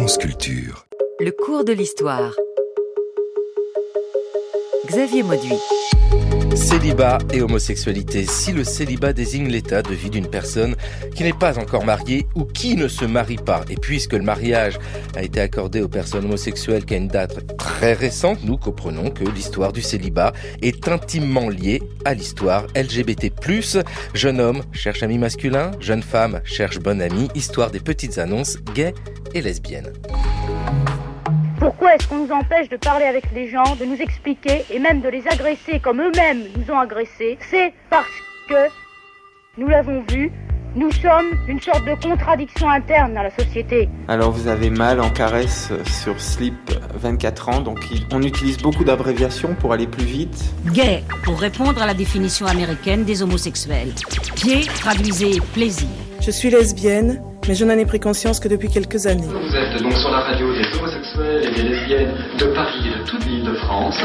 France Culture. Le cours de l'histoire. Xavier Mauduit. Célibat et homosexualité. Si le célibat désigne l'état de vie d'une personne qui n'est pas encore mariée ou qui ne se marie pas, et puisque le mariage a été accordé aux personnes homosexuelles qu'à une date très récente, nous comprenons que l'histoire du célibat est intimement liée à l'histoire LGBT+. Jeune homme cherche ami masculin, jeune femme cherche bonne amie, histoire des petites annonces gays et lesbiennes. Pourquoi est-ce qu'on nous empêche de parler avec les gens, de nous expliquer et même de les agresser comme eux-mêmes nous ont agressés? C'est parce que, nous l'avons vu, nous sommes une sorte de contradiction interne dans la société. Alors vous avez Mal en caresse sur Slip 24 ans, donc on utilise beaucoup d'abréviations pour aller plus vite. Gay, pour répondre à la définition américaine des homosexuels. Pied, traduisez plaisir. Je suis lesbienne, mais je n'en ai pris conscience que depuis quelques années. Vous êtes donc sur la radio des homosexuels et des lesbiennes de Paris et de toute l'île de France.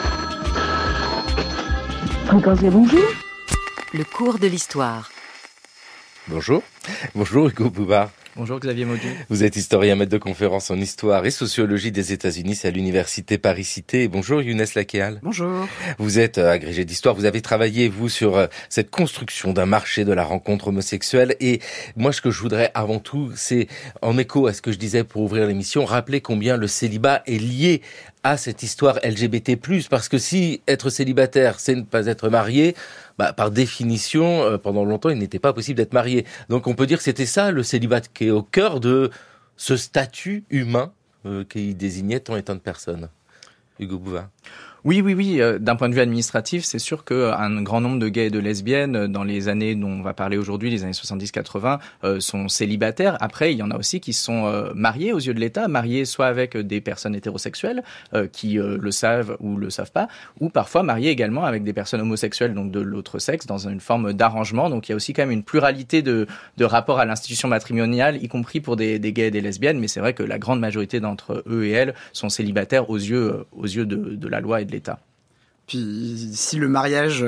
Fréquencez bonjour. Le cours de l'histoire. Bonjour. Bonjour Hugo Bouvard. Bonjour Xavier Mauduit. Vous êtes historien, maître de conférences en histoire et sociologie des États-Unis, c'est à l'université Paris-Cité. Bonjour Younes Lakéal. Bonjour. Vous êtes agrégé d'histoire, vous avez travaillé, vous, sur cette construction d'un marché de la rencontre homosexuelle. Et moi, ce que je voudrais avant tout, c'est, en écho à ce que je disais pour ouvrir l'émission, rappeler combien le célibat est lié à cette histoire LGBT+, parce que si être célibataire, c'est ne pas être marié, par définition, pendant longtemps, il n'était pas possible d'être marié. Donc on peut dire que c'était ça, le célibat, qui est au cœur de ce statut humain qui désignait tant et tant de personnes. Hugo Bouvard. Oui. D'un point de vue administratif, c'est sûr qu'un grand nombre de gays et de lesbiennes, dans les années dont on va parler aujourd'hui, les années 70-80, sont célibataires. Après, il y en a aussi qui sont mariés aux yeux de l'État, mariés soit avec des personnes hétérosexuelles qui le savent ou le savent pas, ou parfois mariés également avec des personnes homosexuelles, donc de l'autre sexe, dans une forme d'arrangement. Donc il y a aussi quand même une pluralité de rapports à l'institution matrimoniale, y compris pour des gays et des lesbiennes. Mais c'est vrai que la grande majorité d'entre eux et elles sont célibataires aux yeux de la loi et de l'État. Puis si le mariage,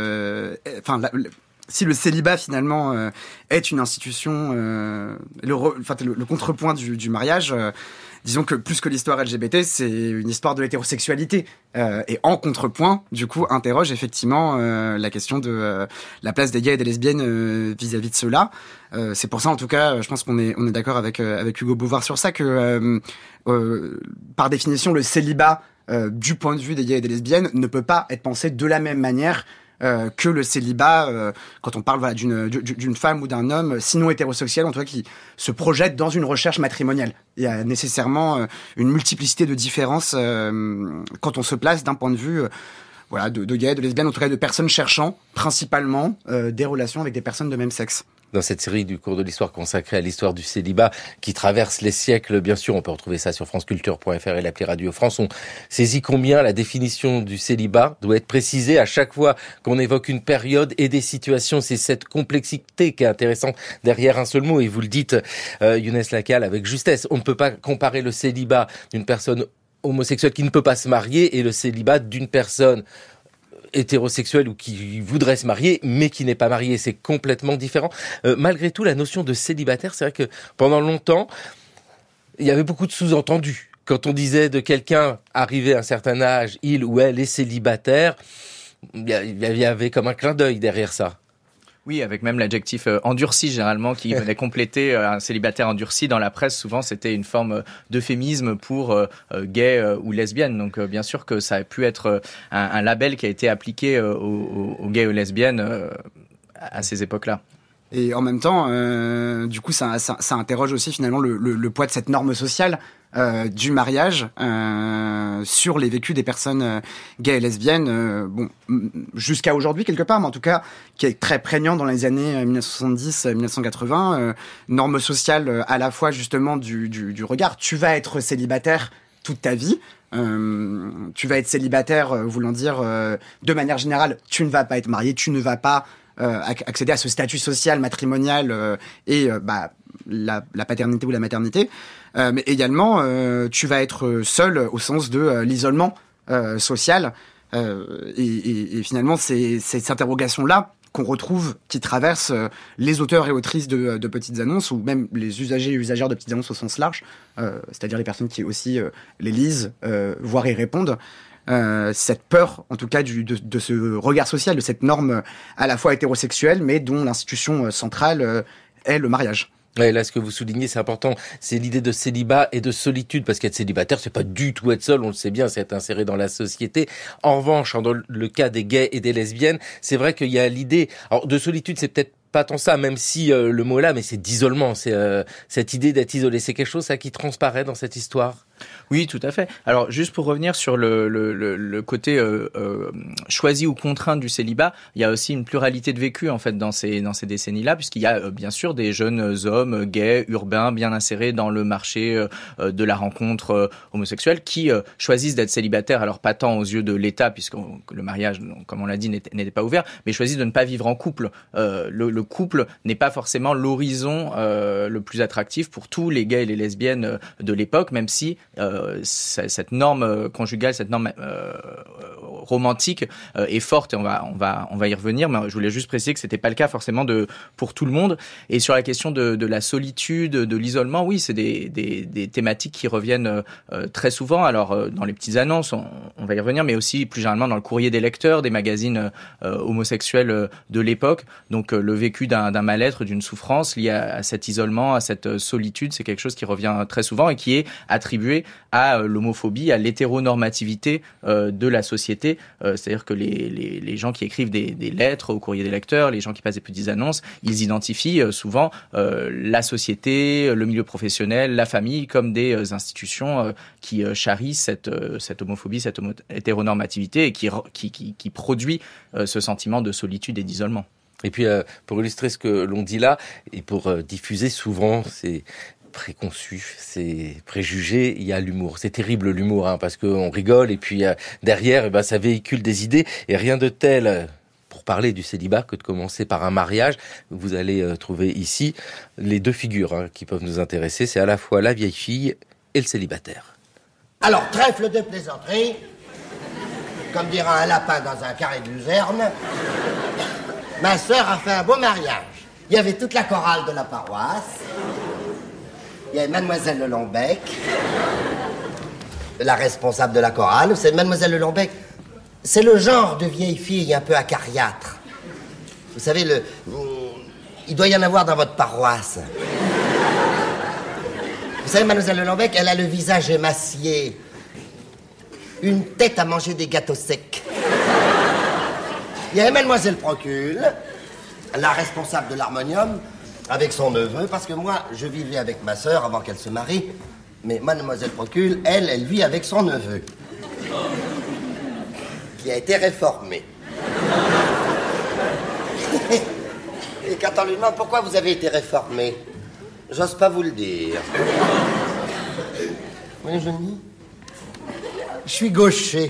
si le célibat finalement est une institution, le contrepoint du mariage, disons que plus que l'histoire LGBT, c'est une histoire de l'hétérosexualité. Et en contrepoint, du coup, interroge effectivement la question de la place des gays et des lesbiennes vis-à-vis de cela. C'est pour ça, en tout cas, je pense qu'on est d'accord avec Hugo Bouvard sur ça, que par définition, le célibat du point de vue des gays et des lesbiennes ne peut pas être pensé de la même manière que le célibat quand on parle d'une femme ou d'un homme sinon hétérosexuel, en tout cas qui se projette dans une recherche matrimoniale. Il y a nécessairement une multiplicité de différences quand on se place d'un point de vue de gays, de lesbiennes, en tout cas de personnes cherchant principalement des relations avec des personnes de même sexe. Dans cette série du cours de l'histoire consacrée à l'histoire du célibat qui traverse les siècles, bien sûr, on peut retrouver ça sur franceculture.fr et l'appli Radio France, on saisit combien la définition du célibat doit être précisée à chaque fois qu'on évoque une période et des situations. C'est cette complexité qui est intéressante derrière un seul mot. Et vous le dites, Younes Lakéal, avec justesse, on ne peut pas comparer le célibat d'une personne homosexuelle qui ne peut pas se marier et le célibat d'une personne hétérosexuel ou qui voudrait se marier mais qui n'est pas marié, c'est complètement différent. Malgré tout, la notion de célibataire, c'est vrai que pendant longtemps, il y avait beaucoup de sous-entendus. Quand on disait de quelqu'un arrivé à un certain âge, il ou elle est célibataire, il y avait comme un clin d'œil derrière ça. Oui, avec même l'adjectif endurci, généralement, qui venait compléter un célibataire endurci. Dans la presse, souvent, c'était une forme d'euphémisme pour gay ou lesbienne. Donc, bien sûr que ça a pu être un label qui a été appliqué aux gays et aux lesbiennes à ces époques-là. Et en même temps, du coup, ça interroge aussi finalement le poids de cette norme sociale du mariage sur les vécus des personnes gays et lesbiennes, jusqu'à aujourd'hui quelque part, mais en tout cas qui est très prégnant dans les années 1970-1980, norme sociale à la fois justement du regard. Tu vas être célibataire toute ta vie. Tu vas être célibataire, voulant dire de manière générale, tu ne vas pas être marié, tu ne vas pas accéder à ce statut social, matrimonial et la paternité ou la maternité, mais également tu vas être seul au sens de l'isolement social et finalement c'est cette interrogation-là qu'on retrouve, qui traversent les auteurs et autrices de petites annonces, ou même les usagers et usagères de petites annonces au sens large, c'est-à-dire les personnes qui aussi les lisent, voire y répondent. Cette peur, en tout cas, de ce regard social, de cette norme à la fois hétérosexuelle, mais dont l'institution centrale est le mariage. Ouais, là, ce que vous soulignez, c'est important. C'est l'idée de célibat et de solitude, parce qu'être célibataire, c'est pas du tout être seul, on le sait bien, c'est être inséré dans la société. En revanche, dans le cas des gays et des lesbiennes, c'est vrai qu'il y a l'idée, alors, de solitude, c'est peut-être pas tant ça, même si le mot est là, mais c'est d'isolement, c'est cette idée d'être isolé. C'est quelque chose, ça, qui transparaît dans cette histoire. Oui, tout à fait. Alors, juste pour revenir sur le côté choisi ou contraint du célibat, il y a aussi une pluralité de vécus en fait dans ces décennies-là, puisqu'il y a bien sûr des jeunes hommes gays, urbains, bien insérés dans le marché de la rencontre homosexuelle, qui choisissent d'être célibataires. Alors pas tant aux yeux de l'État, puisque le mariage, comme on l'a dit, n'était pas ouvert, mais choisissent de ne pas vivre en couple. Le couple n'est pas forcément l'horizon le plus attractif pour tous les gays et les lesbiennes de l'époque, même si cette norme conjugale, cette norme romantique est forte, et on va y revenir, mais je voulais juste préciser que c'était pas le cas forcément pour tout le monde. Et sur la question de la solitude, de l'isolement, oui, c'est des thématiques qui reviennent très souvent. Alors dans les petites annonces, on va y revenir, mais aussi plus généralement dans le courrier des lecteurs, des magazines homosexuels de l'époque. Donc le vécu d'un mal-être, d'une souffrance liée à cet isolement, à cette solitude, c'est quelque chose qui revient très souvent et qui est attribué à l'homophobie, à l'hétéronormativité de la société. C'est-à-dire que les gens qui écrivent des lettres au courrier des lecteurs, les gens qui passent des petites annonces, ils identifient souvent la société, le milieu professionnel, la famille comme des institutions qui charrient cette homophobie, cette hétéronormativité, et qui produit ce sentiment de solitude et d'isolement. Et puis, pour illustrer ce que l'on dit là, et pour diffuser souvent ces préconçus, ces préjugés, il y a l'humour. C'est terrible l'humour, hein, parce qu'on rigole, et puis derrière, ça véhicule des idées, et rien de tel pour parler du célibat que de commencer par un mariage. Vous allez trouver ici les deux figures qui peuvent nous intéresser. C'est à la fois la vieille fille et le célibataire. Alors, trèfle de plaisanterie, comme dira un lapin dans un carré de luzerne. Ma sœur a fait un beau mariage. Il y avait toute la chorale de la paroisse. Il y avait Mademoiselle Lelongbec, la responsable de la chorale. Vous savez, Mademoiselle Lelongbec, c'est le genre de vieille fille un peu acariâtre. Vous savez, il doit y en avoir dans votre paroisse. Vous savez, Mademoiselle Lelongbec, elle a le visage émacié, une tête à manger des gâteaux secs. Il y avait Mademoiselle Procule, la responsable de l'harmonium, avec son neveu, parce que moi, je vivais avec ma sœur avant qu'elle se marie, mais Mademoiselle Procule, elle vit avec son neveu, qui a été réformé. Et quand on lui demande pourquoi vous avez été réformé, j'ose pas vous le dire. Oui, je le dis. Je suis gaucher.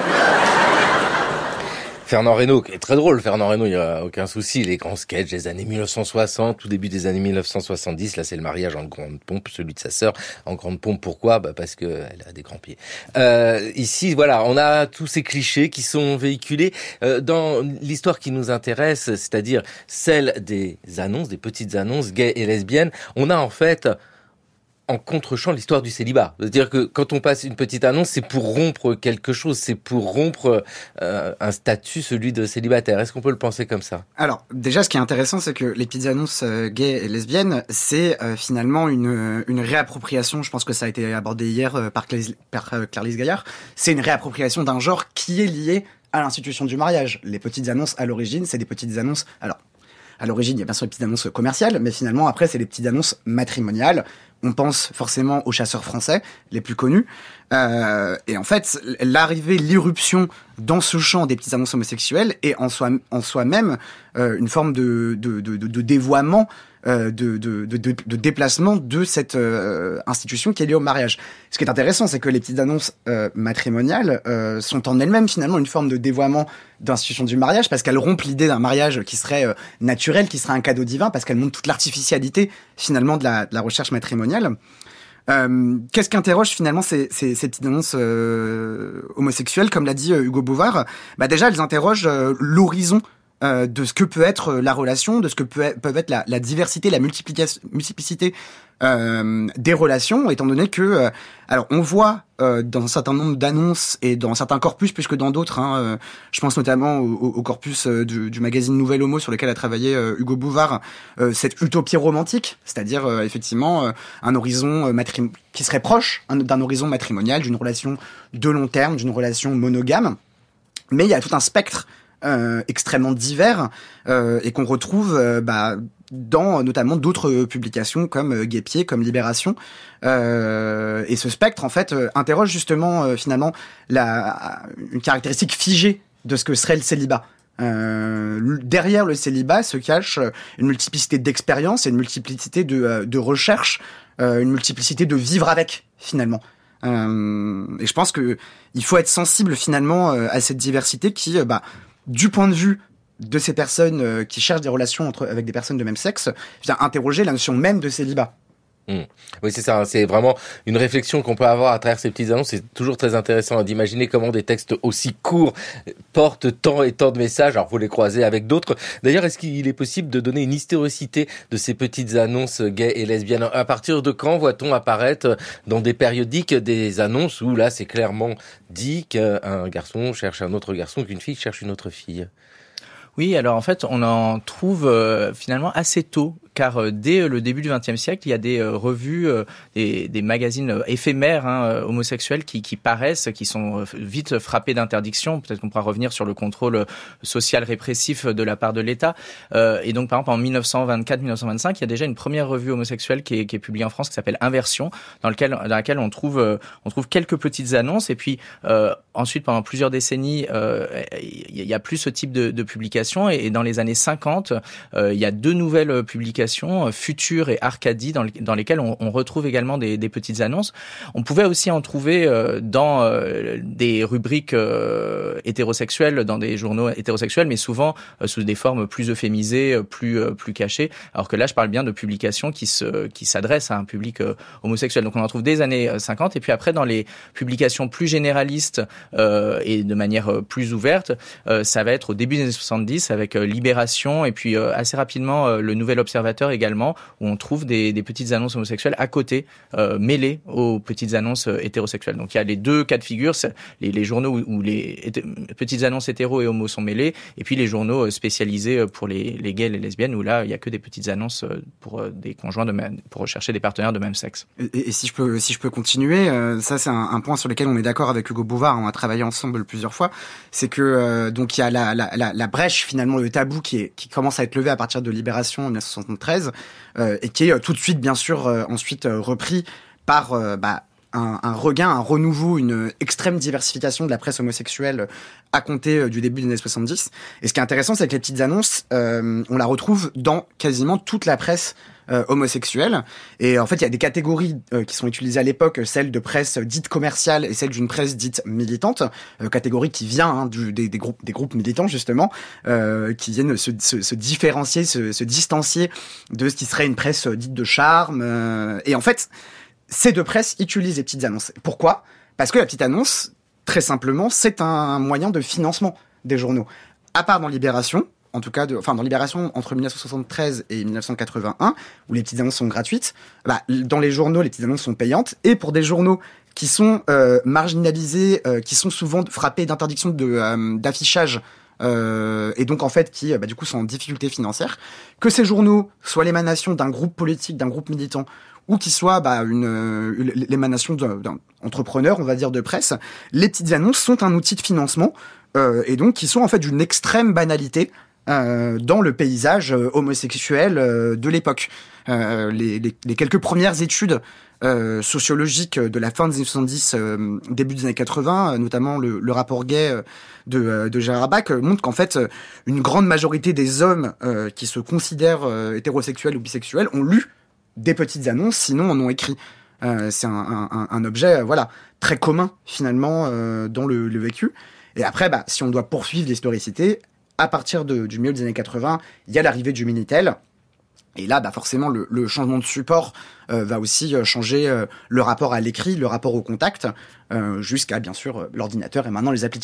Fernand Reynaud, qui est très drôle, Fernand Reynaud, il n'y a aucun souci, les grands sketchs des années 1960, tout début des années 1970, là c'est le mariage en grande pompe, celui de sa sœur en grande pompe. Pourquoi ? Parce que elle a des grands pieds. Ici, voilà, on a tous ces clichés qui sont véhiculés dans l'histoire qui nous intéresse, c'est-à-dire celle des annonces, des petites annonces gays et lesbiennes. On a en fait en contre-champ l'histoire du célibat. C'est-à-dire que quand on passe une petite annonce, c'est pour rompre quelque chose, c'est pour rompre un statut, celui de célibataire. Est-ce qu'on peut le penser comme ça ? Alors, déjà, ce qui est intéressant, c'est que les petites annonces gays et lesbiennes, c'est finalement une réappropriation, je pense que ça a été abordé hier par Clarisse Gaillard, c'est une réappropriation d'un genre qui est lié à l'institution du mariage. Les petites annonces, à l'origine, c'est des petites annonces... Alors, à l'origine, il y a bien sûr les petites annonces commerciales, mais finalement, après, c'est les petites annonces matrimoniales. On pense forcément aux chasseurs français, les plus connus. Et en fait, l'arrivée, l'irruption dans ce champ des petites annonces homosexuelles est en soi-même une forme de dévoiement, de déplacement de cette institution qui est liée au mariage. Ce qui est intéressant, c'est que les petites annonces matrimoniales sont en elles-mêmes finalement une forme de dévoiement d'institution du mariage, parce qu'elles rompent l'idée d'un mariage qui serait naturel, qui serait un cadeau divin, parce qu'elles montrent toute l'artificialité finalement de la recherche matrimoniale. Qu'est-ce qu'interroge finalement ces petites annonces homosexuelles, comme l'a dit Hugo Bouvard ? Déjà, elles interrogent l'horizon de ce que peut être la relation, de ce que peuvent être la diversité, la multiplicité des relations, étant donné que, alors on voit dans un certain nombre d'annonces et dans certains corpus plus que dans d'autres, je pense notamment au corpus du magazine Nouvelle Homo sur lequel a travaillé Hugo Bouvard, cette utopie romantique, c'est-à-dire effectivement un horizon qui serait proche d'un horizon matrimonial, d'une relation de long terme, d'une relation monogame, mais il y a tout un spectre extrêmement divers et qu'on retrouve dans notamment d'autres publications comme Guépier, comme Libération. Et ce spectre, en fait, interroge justement finalement une caractéristique figée de ce que serait le célibat. Derrière le célibat se cache une multiplicité d'expériences et une multiplicité de recherches, une multiplicité de vivre avec, finalement. Et je pense que il faut être sensible finalement à cette diversité qui, du point de vue de ces personnes qui cherchent des relations avec des personnes de même sexe, vient interroger la notion même de célibat. Oui, c'est ça. C'est vraiment une réflexion qu'on peut avoir à travers ces petites annonces. C'est toujours très intéressant d'imaginer comment des textes aussi courts portent tant et tant de messages. Alors, faut les croiser avec d'autres. D'ailleurs, est-ce qu'il est possible de donner une historicité de ces petites annonces gays et lesbiennes? À partir de quand voit-on apparaître dans des périodiques des annonces où là, c'est clairement dit qu'un garçon cherche un autre garçon, qu'une fille cherche une autre fille? Oui, alors en fait, on en trouve finalement assez tôt, car dès le début du XXe siècle, il y a des revues, des magazines éphémères homosexuels qui paraissent, qui sont vite frappés d'interdiction. Peut-être qu'on pourra revenir sur le contrôle social répressif de la part de l'État. Et donc, par exemple, en 1924-1925, il y a déjà une première revue homosexuelle qui est publiée en France, qui s'appelle Inversion, dans laquelle on trouve quelques petites annonces. Et puis ensuite, pendant plusieurs décennies, il y a plus ce type de publication. Et dans les années 50, il y a deux nouvelles publications, Futur et Arcadie, dans lesquelles on retrouve également des petites annonces. On pouvait aussi en trouver dans des rubriques hétérosexuelles, dans des journaux hétérosexuels, mais souvent sous des formes plus euphémisées, plus cachées. Alors que là, je parle bien de publications qui s'adressent à un public homosexuel. Donc on en trouve des années 50. Et puis après, dans les publications plus généralistes et de manière plus ouverte, ça va être au début des années 70 avec Libération et puis assez rapidement le Nouvel Observateur également, où on trouve des petites annonces homosexuelles à côté, mêlées aux petites annonces hétérosexuelles. Donc il y a les deux cas de figure, les journaux où les petites annonces hétéros et homos sont mêlées, et puis les journaux spécialisés pour les gays et les lesbiennes, où là il y a que des petites annonces pour des conjoints pour rechercher des partenaires de même sexe. Et si je peux continuer, ça c'est un point sur lequel on est d'accord avec Hugo Bouvard, on a travaillé ensemble plusieurs fois, c'est que donc il y a la brèche, finalement le tabou qui commence à être levé à partir de Libération en 1973 et qui est tout de suite bien sûr ensuite repris par un regain, un renouveau, une extrême diversification de la presse homosexuelle à compter du début des années 70. Et ce qui est intéressant, c'est que les petites annonces, on la retrouve dans quasiment toute la presse homosexuelle. Et en fait, il y a des catégories qui sont utilisées à l'époque, celle de presse dite commerciale et celle d'une presse dite militante, catégorie qui vient des groupes militants justement, qui viennent se différencier, se distancier de ce qui serait une presse dite de charme. Et en fait, ces deux presses utilisent les petites annonces. Pourquoi ? Parce que la petite annonce, très simplement, c'est un moyen de financement des journaux. À part dans Libération, en tout cas, dans Libération entre 1973 et 1981, où les petites annonces sont gratuites, dans les journaux, les petites annonces sont payantes. Et pour des journaux qui sont marginalisés, qui sont souvent frappés d'interdiction d'affichage, et donc en fait qui du coup sont en difficulté financière, que ces journaux soient l'émanation d'un groupe politique, d'un groupe militant, ou qui soit l'émanation d'un entrepreneur, on va dire, de presse, les petites annonces sont un outil de financement et donc qui sont en fait d'une extrême banalité dans le paysage homosexuel de l'époque. Les quelques premières études sociologiques de la fin des années 70, début des années 80, notamment le rapport gay de Gérard Bach, montrent qu'en fait une grande majorité des hommes qui se considèrent hétérosexuels ou bisexuels ont lu des petites annonces, sinon en ont écrit. C'est un objet très commun finalement dans le vécu. Et après, si on doit poursuivre l'historicité, à partir du milieu des années 80, il y a l'arrivée du Minitel. Et là, forcément, le changement de support va aussi changer le rapport à l'écrit, le rapport au contact, jusqu'à, bien sûr, l'ordinateur et maintenant les applications.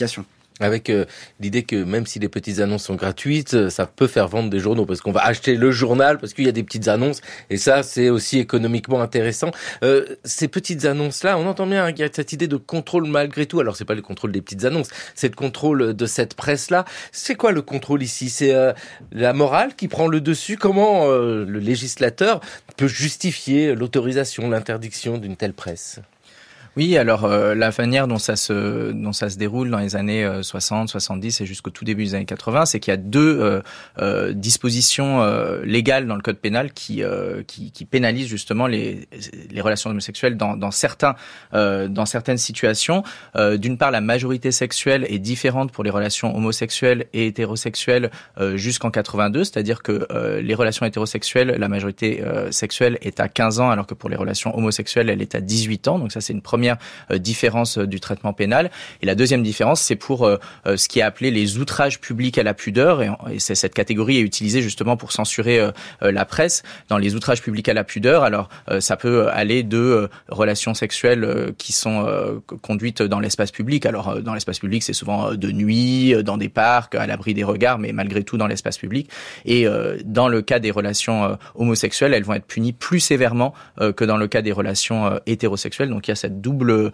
Avec l'idée que même si les petites annonces sont gratuites, ça peut faire vendre des journaux, parce qu'on va acheter le journal parce qu'il y a des petites annonces, et ça c'est aussi économiquement intéressant. Ces petites annonces-là, on entend bien, il y a cette idée de contrôle malgré tout. Alors c'est pas le contrôle des petites annonces, c'est le contrôle de cette presse-là. C'est quoi le contrôle ici? C'est la morale qui prend le dessus? Comment le législateur peut justifier l'autorisation, l'interdiction d'une telle presse? Oui, alors la manière dont ça se déroule dans les années 60, 70 et jusqu'au tout début des années 80, c'est qu'il y a deux dispositions légales dans le code pénal qui pénalisent justement les relations homosexuelles dans certaines situations. D'une part, la majorité sexuelle est différente pour les relations homosexuelles et hétérosexuelles jusqu'en 82, c'est-à-dire que les relations hétérosexuelles, la majorité sexuelle est à 15 ans, alors que pour les relations homosexuelles, elle est à 18 ans. Donc ça, c'est une première différence du traitement pénal. Et la deuxième différence, c'est pour ce qui est appelé les outrages publics à la pudeur. Et cette catégorie est utilisée justement pour censurer la presse. Dans les outrages publics à la pudeur, alors ça peut aller de relations sexuelles qui sont conduites dans l'espace public. Alors dans l'espace public, c'est souvent de nuit, dans des parcs, à l'abri des regards, mais malgré tout dans l'espace public. Et dans le cas des relations homosexuelles, elles vont être punies plus sévèrement que dans le cas des relations hétérosexuelles. Donc il y a cette double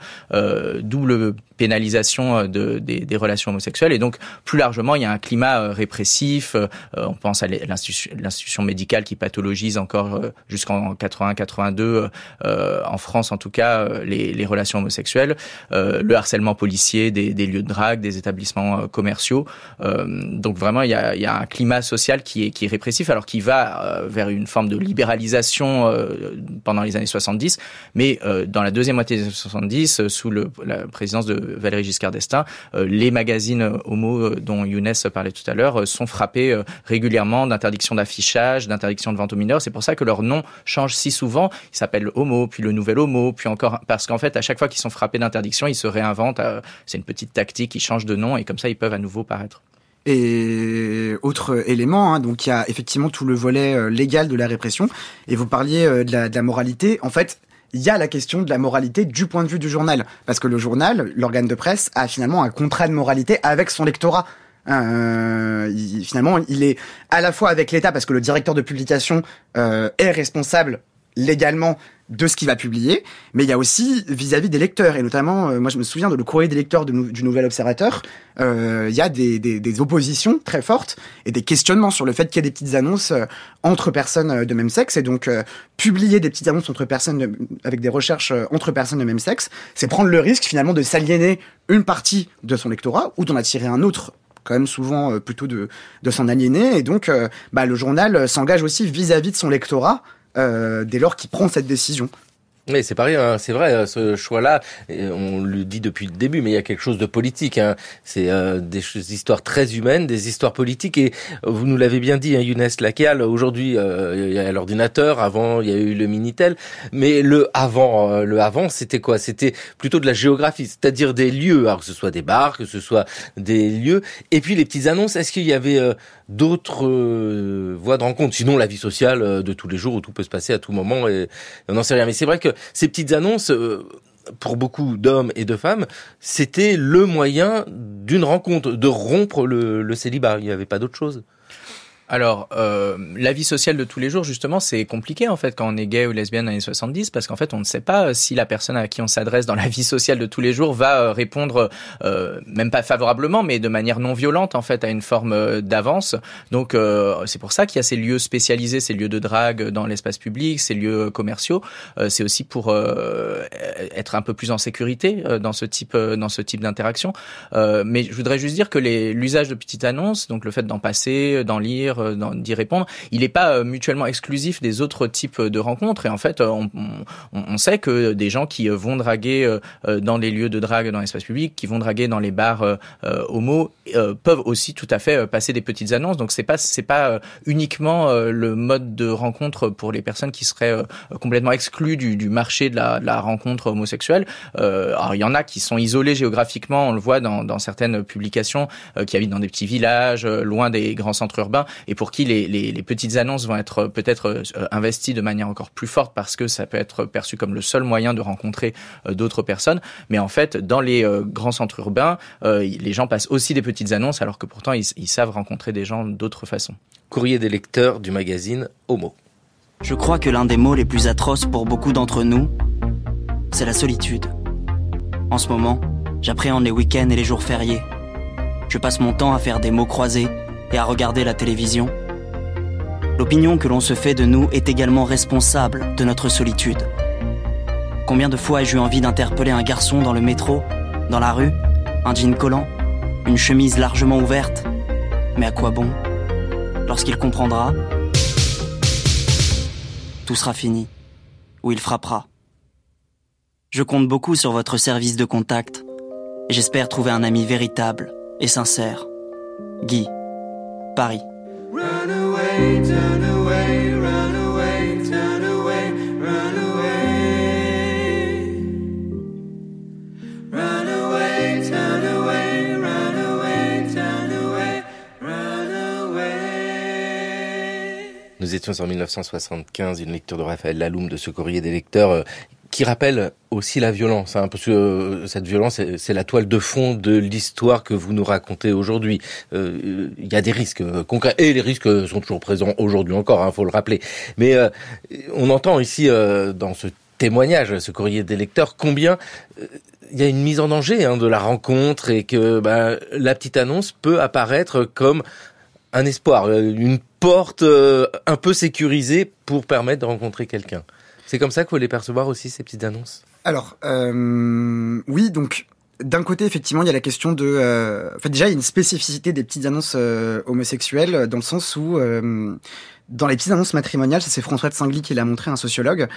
pénalisation des relations homosexuelles, et donc plus largement il y a un climat répressif. On pense à l'institution médicale qui pathologise encore jusqu'en 80-82 en France en tout cas les relations homosexuelles, le harcèlement policier des lieux de drague, des établissements commerciaux. Donc vraiment il y a un climat social qui est répressif, alors qui va vers une forme de libéralisation pendant les années 70, mais dans la deuxième moitié des années 70, sous la présidence de Valéry Giscard d'Estaing, les magazines homo dont Younes parlait tout à l'heure sont frappés régulièrement d'interdiction d'affichage, d'interdiction de vente aux mineurs. C'est pour ça que leur nom change si souvent. Ils s'appellent Homo, puis le Nouvel Homo, puis encore, parce qu'en fait, à chaque fois qu'ils sont frappés d'interdiction, ils se réinventent. C'est une petite tactique, ils changent de nom, et comme ça, ils peuvent à nouveau paraître. Et autre élément, donc il y a effectivement tout le volet légal de la répression. Et vous parliez de la moralité. En fait, il y a la question de la moralité du point de vue du journal. Parce que le journal, l'organe de presse, a finalement un contrat de moralité avec son lectorat. Finalement, il est à la fois avec l'État, parce que le directeur de publication est responsable légalement de ce qu'il va publier, mais il y a aussi vis-à-vis des lecteurs, et notamment, moi je me souviens de le courrier des lecteurs du Nouvel Observateur, il y a des oppositions très fortes et des questionnements sur le fait qu'il y ait des petites annonces entre personnes de même sexe, et donc publier des petites annonces entre personnes avec des recherches entre personnes de même sexe, c'est prendre le risque finalement de s'aliéner une partie de son lectorat ou d'en attirer un autre, quand même souvent plutôt de s'en aliéner, et donc le journal s'engage aussi vis-à-vis de son lectorat dès lors qu'il prend cette décision. Mais c'est pareil, hein, c'est vrai, ce choix-là, on le dit depuis le début, mais il y a quelque chose de politique. Hein. C'est des histoires très humaines, des histoires politiques, et vous nous l'avez bien dit, hein, Younes Lakial, aujourd'hui il y a l'ordinateur, avant il y a eu le Minitel, mais le avant, c'était quoi? C'était plutôt de la géographie, c'est-à-dire des lieux, alors que ce soit des bars, que ce soit des lieux, et puis les petites annonces. Est-ce qu'il y avait d'autres voies de rencontre, sinon la vie sociale de tous les jours où tout peut se passer à tout moment, et on n'en sait rien. Mais c'est vrai que ces petites annonces, pour beaucoup d'hommes et de femmes, c'était le moyen d'une rencontre, de rompre le célibat. Il n'y avait pas d'autre chose. Alors, la vie sociale de tous les jours, justement, c'est compliqué, en fait, quand on est gay ou lesbienne dans les années 70, parce qu'en fait, on ne sait pas si la personne à qui on s'adresse dans la vie sociale de tous les jours va répondre, même pas favorablement, mais de manière non violente, en fait, à une forme d'avance. Donc, c'est pour ça qu'il y a ces lieux spécialisés, ces lieux de drague dans l'espace public, ces lieux commerciaux. C'est aussi pour être un peu plus en sécurité dans ce type d'interaction. Mais je voudrais juste dire que l'usage de petites annonces, donc le fait d'en passer, d'en lire, d'y répondre, il n'est pas mutuellement exclusif des autres types de rencontres. Et en fait, on sait que des gens qui vont draguer dans les lieux de drague dans l'espace public, qui vont draguer dans les bars homo, peuvent aussi tout à fait passer des petites annonces. Donc c'est pas uniquement le mode de rencontre pour les personnes qui seraient complètement exclues du marché de la rencontre homosexuelle. Alors il y en a qui sont isolés géographiquement, on le voit dans certaines publications, qui habitent dans des petits villages, loin des grands centres urbains. et pour qui les petites annonces vont être peut-être investies de manière encore plus forte parce que ça peut être perçu comme le seul moyen de rencontrer d'autres personnes. Mais en fait, dans les grands centres urbains, les gens passent aussi des petites annonces alors que pourtant ils savent rencontrer des gens d'autres façons. Courrier des lecteurs du magazine Homo. Je crois que l'un des mots les plus atroces pour beaucoup d'entre nous, c'est la solitude. En ce moment, j'appréhende les week-ends et les jours fériés. Je passe mon temps à faire des mots croisés et à regarder la télévision. L'opinion que l'on se fait de nous est également responsable de notre solitude. Combien de fois ai-je eu envie d'interpeller un garçon dans le métro, dans la rue, un jean collant, une chemise largement ouverte? Mais à quoi bon? Lorsqu'il comprendra, tout sera fini, ou il frappera. Je compte beaucoup sur votre service de contact, et j'espère trouver un ami véritable et sincère. Guy, Paris. Run away, turn away, run away, turn away, run away. Run away, turn away, run away, turn away, run away. Nous étions en 1975, une lecture de Raphaël Laloum de ce courrier des lecteurs qui rappelle aussi la violence, parce que cette violence, c'est la toile de fond de l'histoire que vous nous racontez aujourd'hui. Il y a des risques concrets, et les risques sont toujours présents aujourd'hui encore, faut le rappeler. Mais on entend ici, dans ce témoignage, ce courrier des lecteurs, combien il y a une mise en danger de la rencontre, et que la petite annonce peut apparaître comme un espoir, une porte un peu sécurisée pour permettre de rencontrer quelqu'un. C'est comme ça qu'il faut les percevoir aussi, ces petites annonces? Alors, oui, donc, d'un côté, effectivement, il y a la question de... déjà, il y a une spécificité des petites annonces homosexuelles, dans le sens où... dans les petites annonces matrimoniales, ça c'est François de Singly qui l'a montré, un sociologue,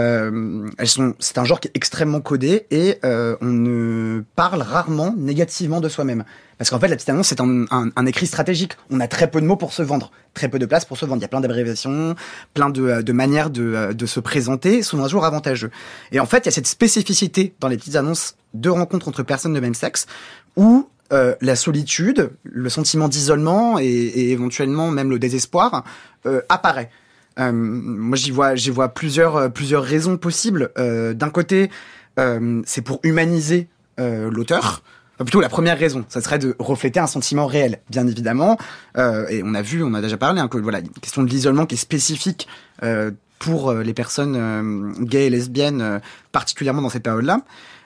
c'est un genre qui est extrêmement codé, et on ne parle rarement négativement de soi-même. Parce qu'en fait, la petite annonce, c'est un écrit stratégique. On a très peu de mots pour se vendre, très peu de place pour se vendre. Il y a plein d'abréviations, plein de manières de se présenter, sont un jour avantageux. Et en fait, il y a cette spécificité dans les petites annonces de rencontres entre personnes de même sexe, où la solitude, le sentiment d'isolement et éventuellement même le désespoir apparaît. Moi, j'y vois plusieurs raisons possibles. D'un côté, c'est pour humaniser l'auteur. Enfin, plutôt la première raison, ça serait de refléter un sentiment réel, bien évidemment. Et on a déjà parlé, que voilà, une question de l'isolement qui est spécifique pour les personnes gays et lesbiennes, particulièrement dans cette période-là.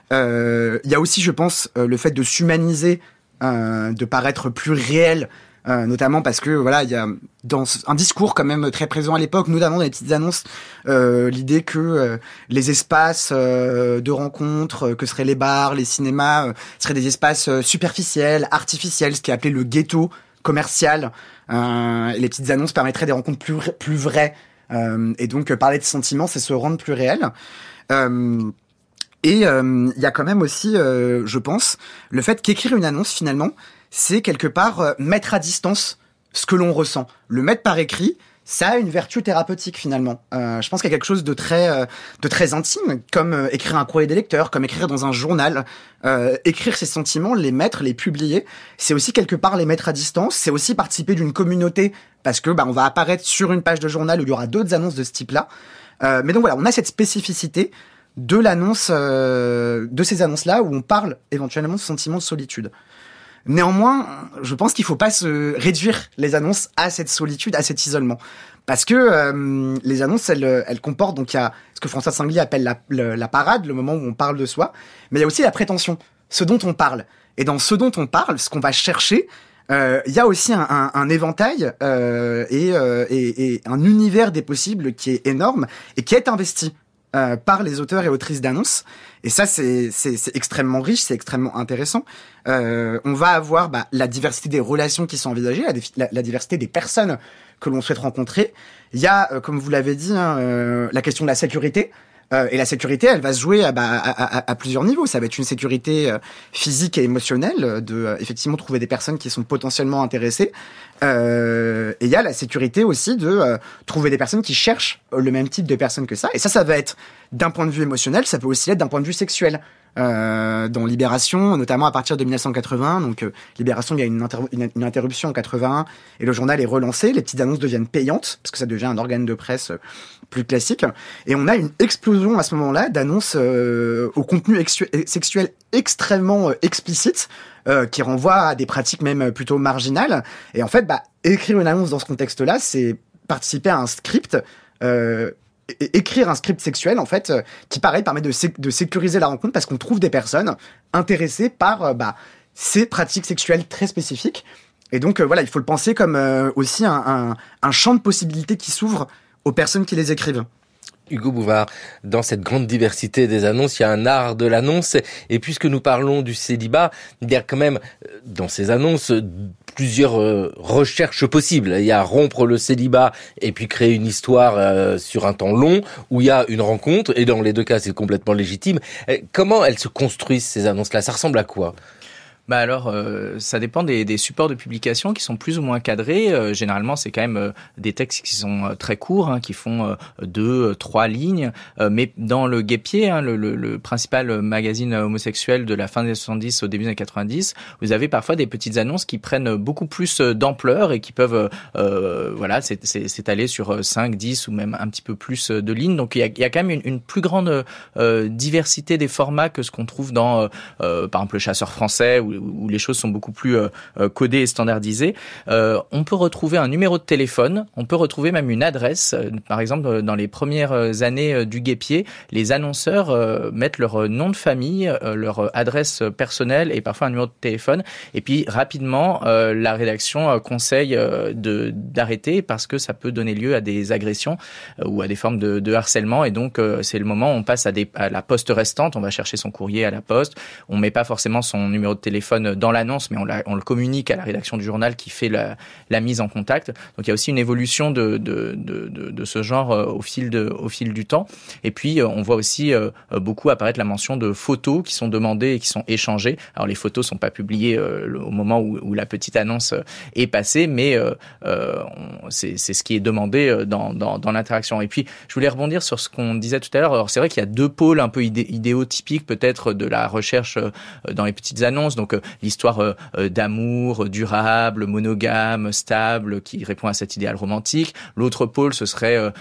Il y a aussi, je pense, le fait de s'humaniser, de paraître plus réel, notamment parce que voilà, il y a dans un discours quand même très présent à l'époque, notamment dans les petites annonces, l'idée que les espaces de rencontres, que seraient les bars, les cinémas, seraient des espaces superficiels, artificiels, ce qui est appelé le ghetto commercial. Et les petites annonces permettraient des rencontres plus vraies, et donc parler de sentiments, c'est se rendre plus réel. Et il y a quand même aussi, je pense, le fait qu'écrire une annonce, finalement, c'est quelque part mettre à distance ce que l'on ressent. Le mettre par écrit, ça a une vertu thérapeutique, finalement. Je pense qu'il y a quelque chose de très intime, comme écrire un courrier des lecteurs, comme écrire dans un journal. Écrire ses sentiments, les mettre, les publier, c'est aussi quelque part les mettre à distance. C'est aussi participer d'une communauté, parce que on va apparaître sur une page de journal où il y aura d'autres annonces de ce type-là. Mais donc voilà, on a cette spécificité de l'annonce, de ces annonces-là, où on parle éventuellement de sentiment de solitude. Néanmoins, je pense qu'il faut pas se réduire les annonces à cette solitude, à cet isolement. Parce que les annonces, elles comportent, donc il y a ce que François de Singly appelle la parade, le moment où on parle de soi, mais il y a aussi la prétention, ce dont on parle. Et dans ce dont on parle, ce qu'on va chercher, il y a aussi un éventail et un univers des possibles qui est énorme et qui est investi par les auteurs et autrices d'annonces. Et ça, c'est extrêmement riche, c'est extrêmement intéressant. On va avoir la diversité des relations qui sont envisagées, la diversité des personnes que l'on souhaite rencontrer. Il y a, comme vous l'avez dit, la question de la sécurité. Et la sécurité, elle va se jouer à plusieurs niveaux. Ça va être une sécurité physique et émotionnelle, de effectivement trouver des personnes qui sont potentiellement intéressées. Et il y a la sécurité aussi de trouver des personnes qui cherchent le même type de personnes que ça. Et ça va être d'un point de vue émotionnel, ça peut aussi l'être d'un point de vue sexuel. Dans Libération, notamment à partir de 1980, donc Libération, il y a une interruption en 81 et le journal est relancé, les petites annonces deviennent payantes parce que ça devient un organe de presse plus classique et on a une explosion à ce moment-là d'annonces au contenu sexuel extrêmement explicite qui renvoie à des pratiques même plutôt marginales et en fait écrire une annonce dans ce contexte-là, c'est participer à un script écrire un script sexuel en fait qui pareil permet de sécuriser la rencontre parce qu'on trouve des personnes intéressées par ces pratiques sexuelles très spécifiques et donc voilà, il faut le penser comme aussi un champ de possibilités qui s'ouvre aux personnes qui les écrivent. Hugo Bouvard, dans cette grande diversité des annonces, il y a un art de l'annonce. Et puisque nous parlons du célibat, il y a quand même, dans ces annonces, plusieurs recherches possibles. Il y a rompre le célibat et puis créer une histoire sur un temps long, où il y a une rencontre, et dans les deux cas, c'est complètement légitime. Comment elles se construisent, ces annonces-là? Ça ressemble à quoi? Alors, ça dépend des supports de publication qui sont plus ou moins cadrés. Généralement, c'est quand même des textes qui sont très courts, qui font 2-3 lignes. Mais dans le Guêpier, le principal magazine homosexuel de la fin des 70 au début des années 90, vous avez parfois des petites annonces qui prennent beaucoup plus d'ampleur et qui peuvent s'étaler sur 5, 10 ou même un petit peu plus de lignes. Donc, il y a quand même une plus grande diversité des formats que ce qu'on trouve dans, par exemple, Le Chasseur français où les choses sont beaucoup plus codées et standardisées. On peut retrouver un numéro de téléphone, on peut retrouver même une adresse. Par exemple, dans les premières années du Guêpier, les annonceurs mettent leur nom de famille, leur adresse personnelle et parfois un numéro de téléphone. Et puis rapidement, la rédaction conseille d'arrêter parce que ça peut donner lieu à des agressions ou à des formes de harcèlement. Et donc, c'est le moment où on passe à la poste restante. On va chercher son courrier à la poste. On met pas forcément son numéro de téléphone dans l'annonce, mais on le communique à la rédaction du journal qui fait la mise en contact. Donc il y a aussi une évolution de ce genre au fil du temps. Et puis on voit aussi beaucoup apparaître la mention de photos qui sont demandées et qui sont échangées. Alors les photos sont pas publiées au moment où la petite annonce est passée, mais c'est ce qui est demandé dans l'interaction. Et puis je voulais rebondir sur ce qu'on disait tout à l'heure. Alors c'est vrai qu'il y a deux pôles un peu idéotypiques peut-être de la recherche dans les petites annonces. Donc l'histoire d'amour durable, monogame, stable, qui répond à cet idéal romantique. L'autre pôle, ce serait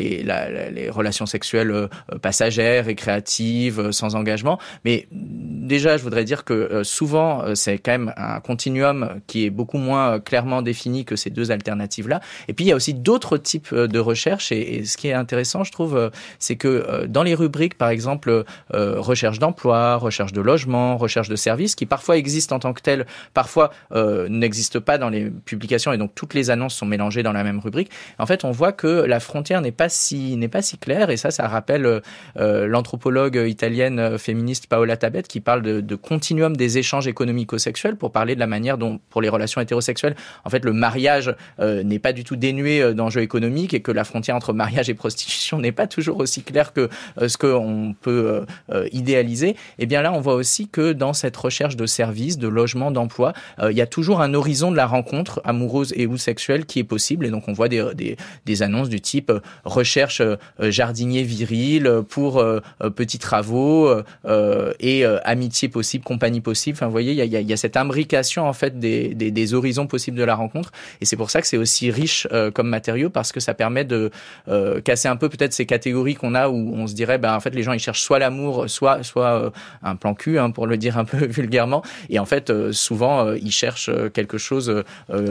les relations sexuelles passagères, récréatives, sans engagement. Mais déjà, je voudrais dire que souvent, c'est quand même un continuum qui est beaucoup moins clairement défini que ces deux alternatives-là. Et puis, il y a aussi d'autres types de recherches. Et ce qui est intéressant, je trouve, c'est que dans les rubriques, par exemple, recherche d'emploi, recherche de logement, recherche de services, qui parfois existent en tant que telles, parfois n'existent pas dans les publications et donc toutes les annonces sont mélangées dans la même rubrique. En fait, on voit que la frontière n'est pas si claire et ça rappelle l'anthropologue italienne féministe Paola Tabet qui parle de continuum des échanges économico-sexuels pour parler de la manière dont, pour les relations hétérosexuelles, en fait, le mariage n'est pas du tout dénué d'enjeux économiques et que la frontière entre mariage et prostitution n'est pas toujours aussi claire que ce qu'on peut idéaliser. Et bien là, on voit aussi que dans cette recherche de services, de logement, d'emploi, il y a toujours un horizon de la rencontre amoureuse et ou sexuelle qui est possible. Et donc, on voit des annonces du type recherche jardinier viril pour petits travaux et amitié possible, compagnie possible. Enfin, vous voyez, il y a cette imbrication en fait des horizons possibles de la rencontre. Et c'est pour ça que c'est aussi riche comme matériau parce que ça permet de casser un peu peut-être ces catégories qu'on a où on se dirait, en fait, les gens ils cherchent soit l'amour, soit un plan cul, pour le dire un peu vulgairement. Et en fait, souvent, ils cherchent quelque chose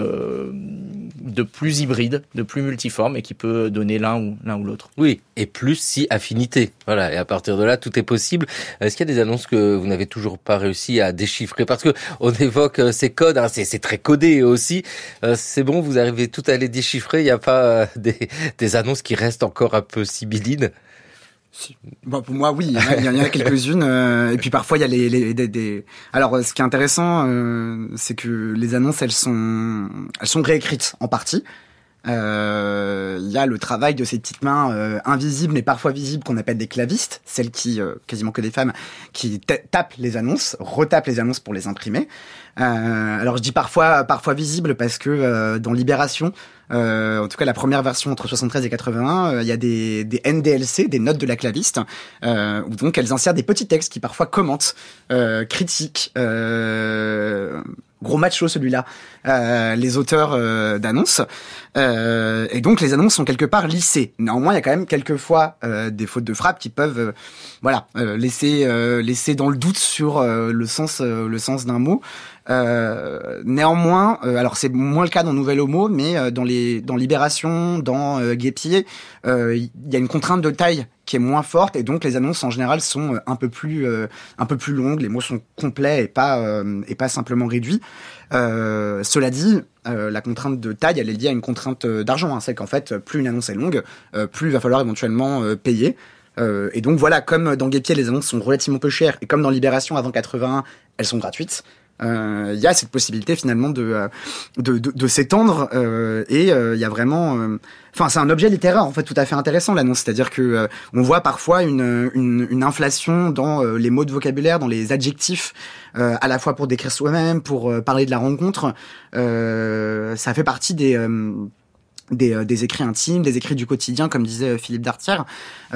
de plus hybride, de plus multiforme et qui peut donner l'un ou l'autre. Oui, et plus si affinité. Voilà, et à partir de là, tout est possible. Est-ce qu'il y a des annonces que vous n'avez toujours pas réussi à déchiffrer? Parce que on évoque ces codes, c'est très codé aussi. C'est bon, vous arrivez tout à les déchiffrer. Il n'y a pas des annonces qui restent encore un peu sibyllines? Bon, pour moi, oui, il y en a quelques-unes. Et puis parfois, il y a Alors, ce qui est intéressant, c'est que les annonces, elles sont réécrites en partie. Il y a le travail de ces petites mains invisibles mais parfois visibles qu'on appelle des clavistes, celles qui, quasiment que des femmes, qui tapent les annonces, retapent les annonces pour les imprimer. Alors je dis parfois visibles parce que dans Libération, en tout cas la première version entre 73 et 81, il y a des NDLC, des notes de la claviste, où donc elles insèrent des petits textes qui parfois commentent, critiquent, gros macho celui-là, les auteurs d'annonces. Et donc les annonces sont quelque part lissées. Néanmoins, il y a quand même quelquefois des fautes de frappe qui peuvent laisser dans le doute sur le sens d'un mot. Néanmoins, alors c'est moins le cas dans Nouvelle Homo, mais dans Libération, dans Guépier, il y a une contrainte de taille qui est moins forte, et donc les annonces en général sont un peu plus longues, les mots sont complets et pas simplement réduits. Cela dit, la contrainte de taille, elle est liée à une contrainte d'argent. C'est qu'en fait, plus une annonce est longue, plus il va falloir éventuellement payer. Et donc voilà, comme dans Guépier, les annonces sont relativement peu chères, et comme dans Libération avant 81, elles sont gratuites. Il y a cette possibilité finalement de s'étendre, et il y a vraiment, c'est un objet littéraire en fait tout à fait intéressant l'annonce, c'est-à-dire que on voit parfois une inflation dans les mots de vocabulaire, dans les adjectifs, à la fois pour décrire soi-même, pour parler de la rencontre. Ça fait partie des écrits intimes, des écrits du quotidien, comme disait Philippe Dartière. Et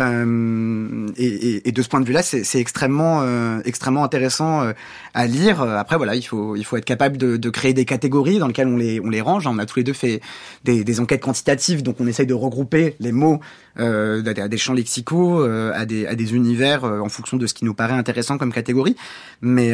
de ce point de vue-là, c'est extrêmement intéressant à lire. Après, voilà, il faut être capable de créer des catégories dans lesquelles on les range. On a tous les deux fait des enquêtes quantitatives, donc on essaye de regrouper les mots à des champs lexicaux, à des univers en fonction de ce qui nous paraît intéressant comme catégorie. Mais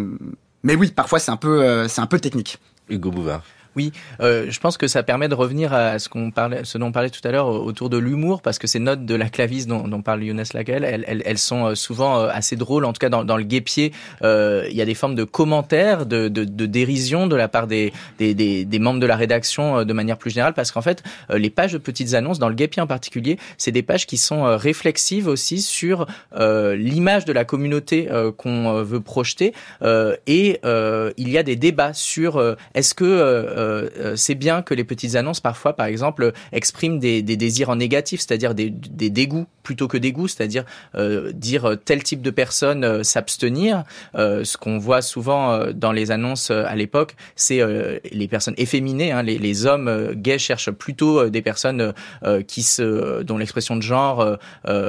oui, parfois c'est un peu technique. Hugo Bouvard. Oui, je pense que ça permet de revenir à ce dont on parlait tout à l'heure autour de l'humour, parce que ces notes de la claviste dont parle Younes Lakel, elles sont souvent assez drôles. En tout cas, dans le Guépier, il y a des formes de commentaires, de dérision de la part des membres de la rédaction de manière plus générale, parce qu'en fait, les pages de petites annonces, dans le Guépier en particulier, c'est des pages qui sont réflexives aussi sur l'image de la communauté qu'on veut projeter, et il y a des débats sur est-ce que c'est bien que les petites annonces parfois, par exemple, expriment des désirs en négatif, c'est-à-dire des dégoûts plutôt que des goûts, c'est-à-dire dire tel type de personne s'abstenir. Ce qu'on voit souvent dans les annonces à l'époque, c'est les personnes efféminées. Les hommes gays cherchent plutôt des personnes dont l'expression de genre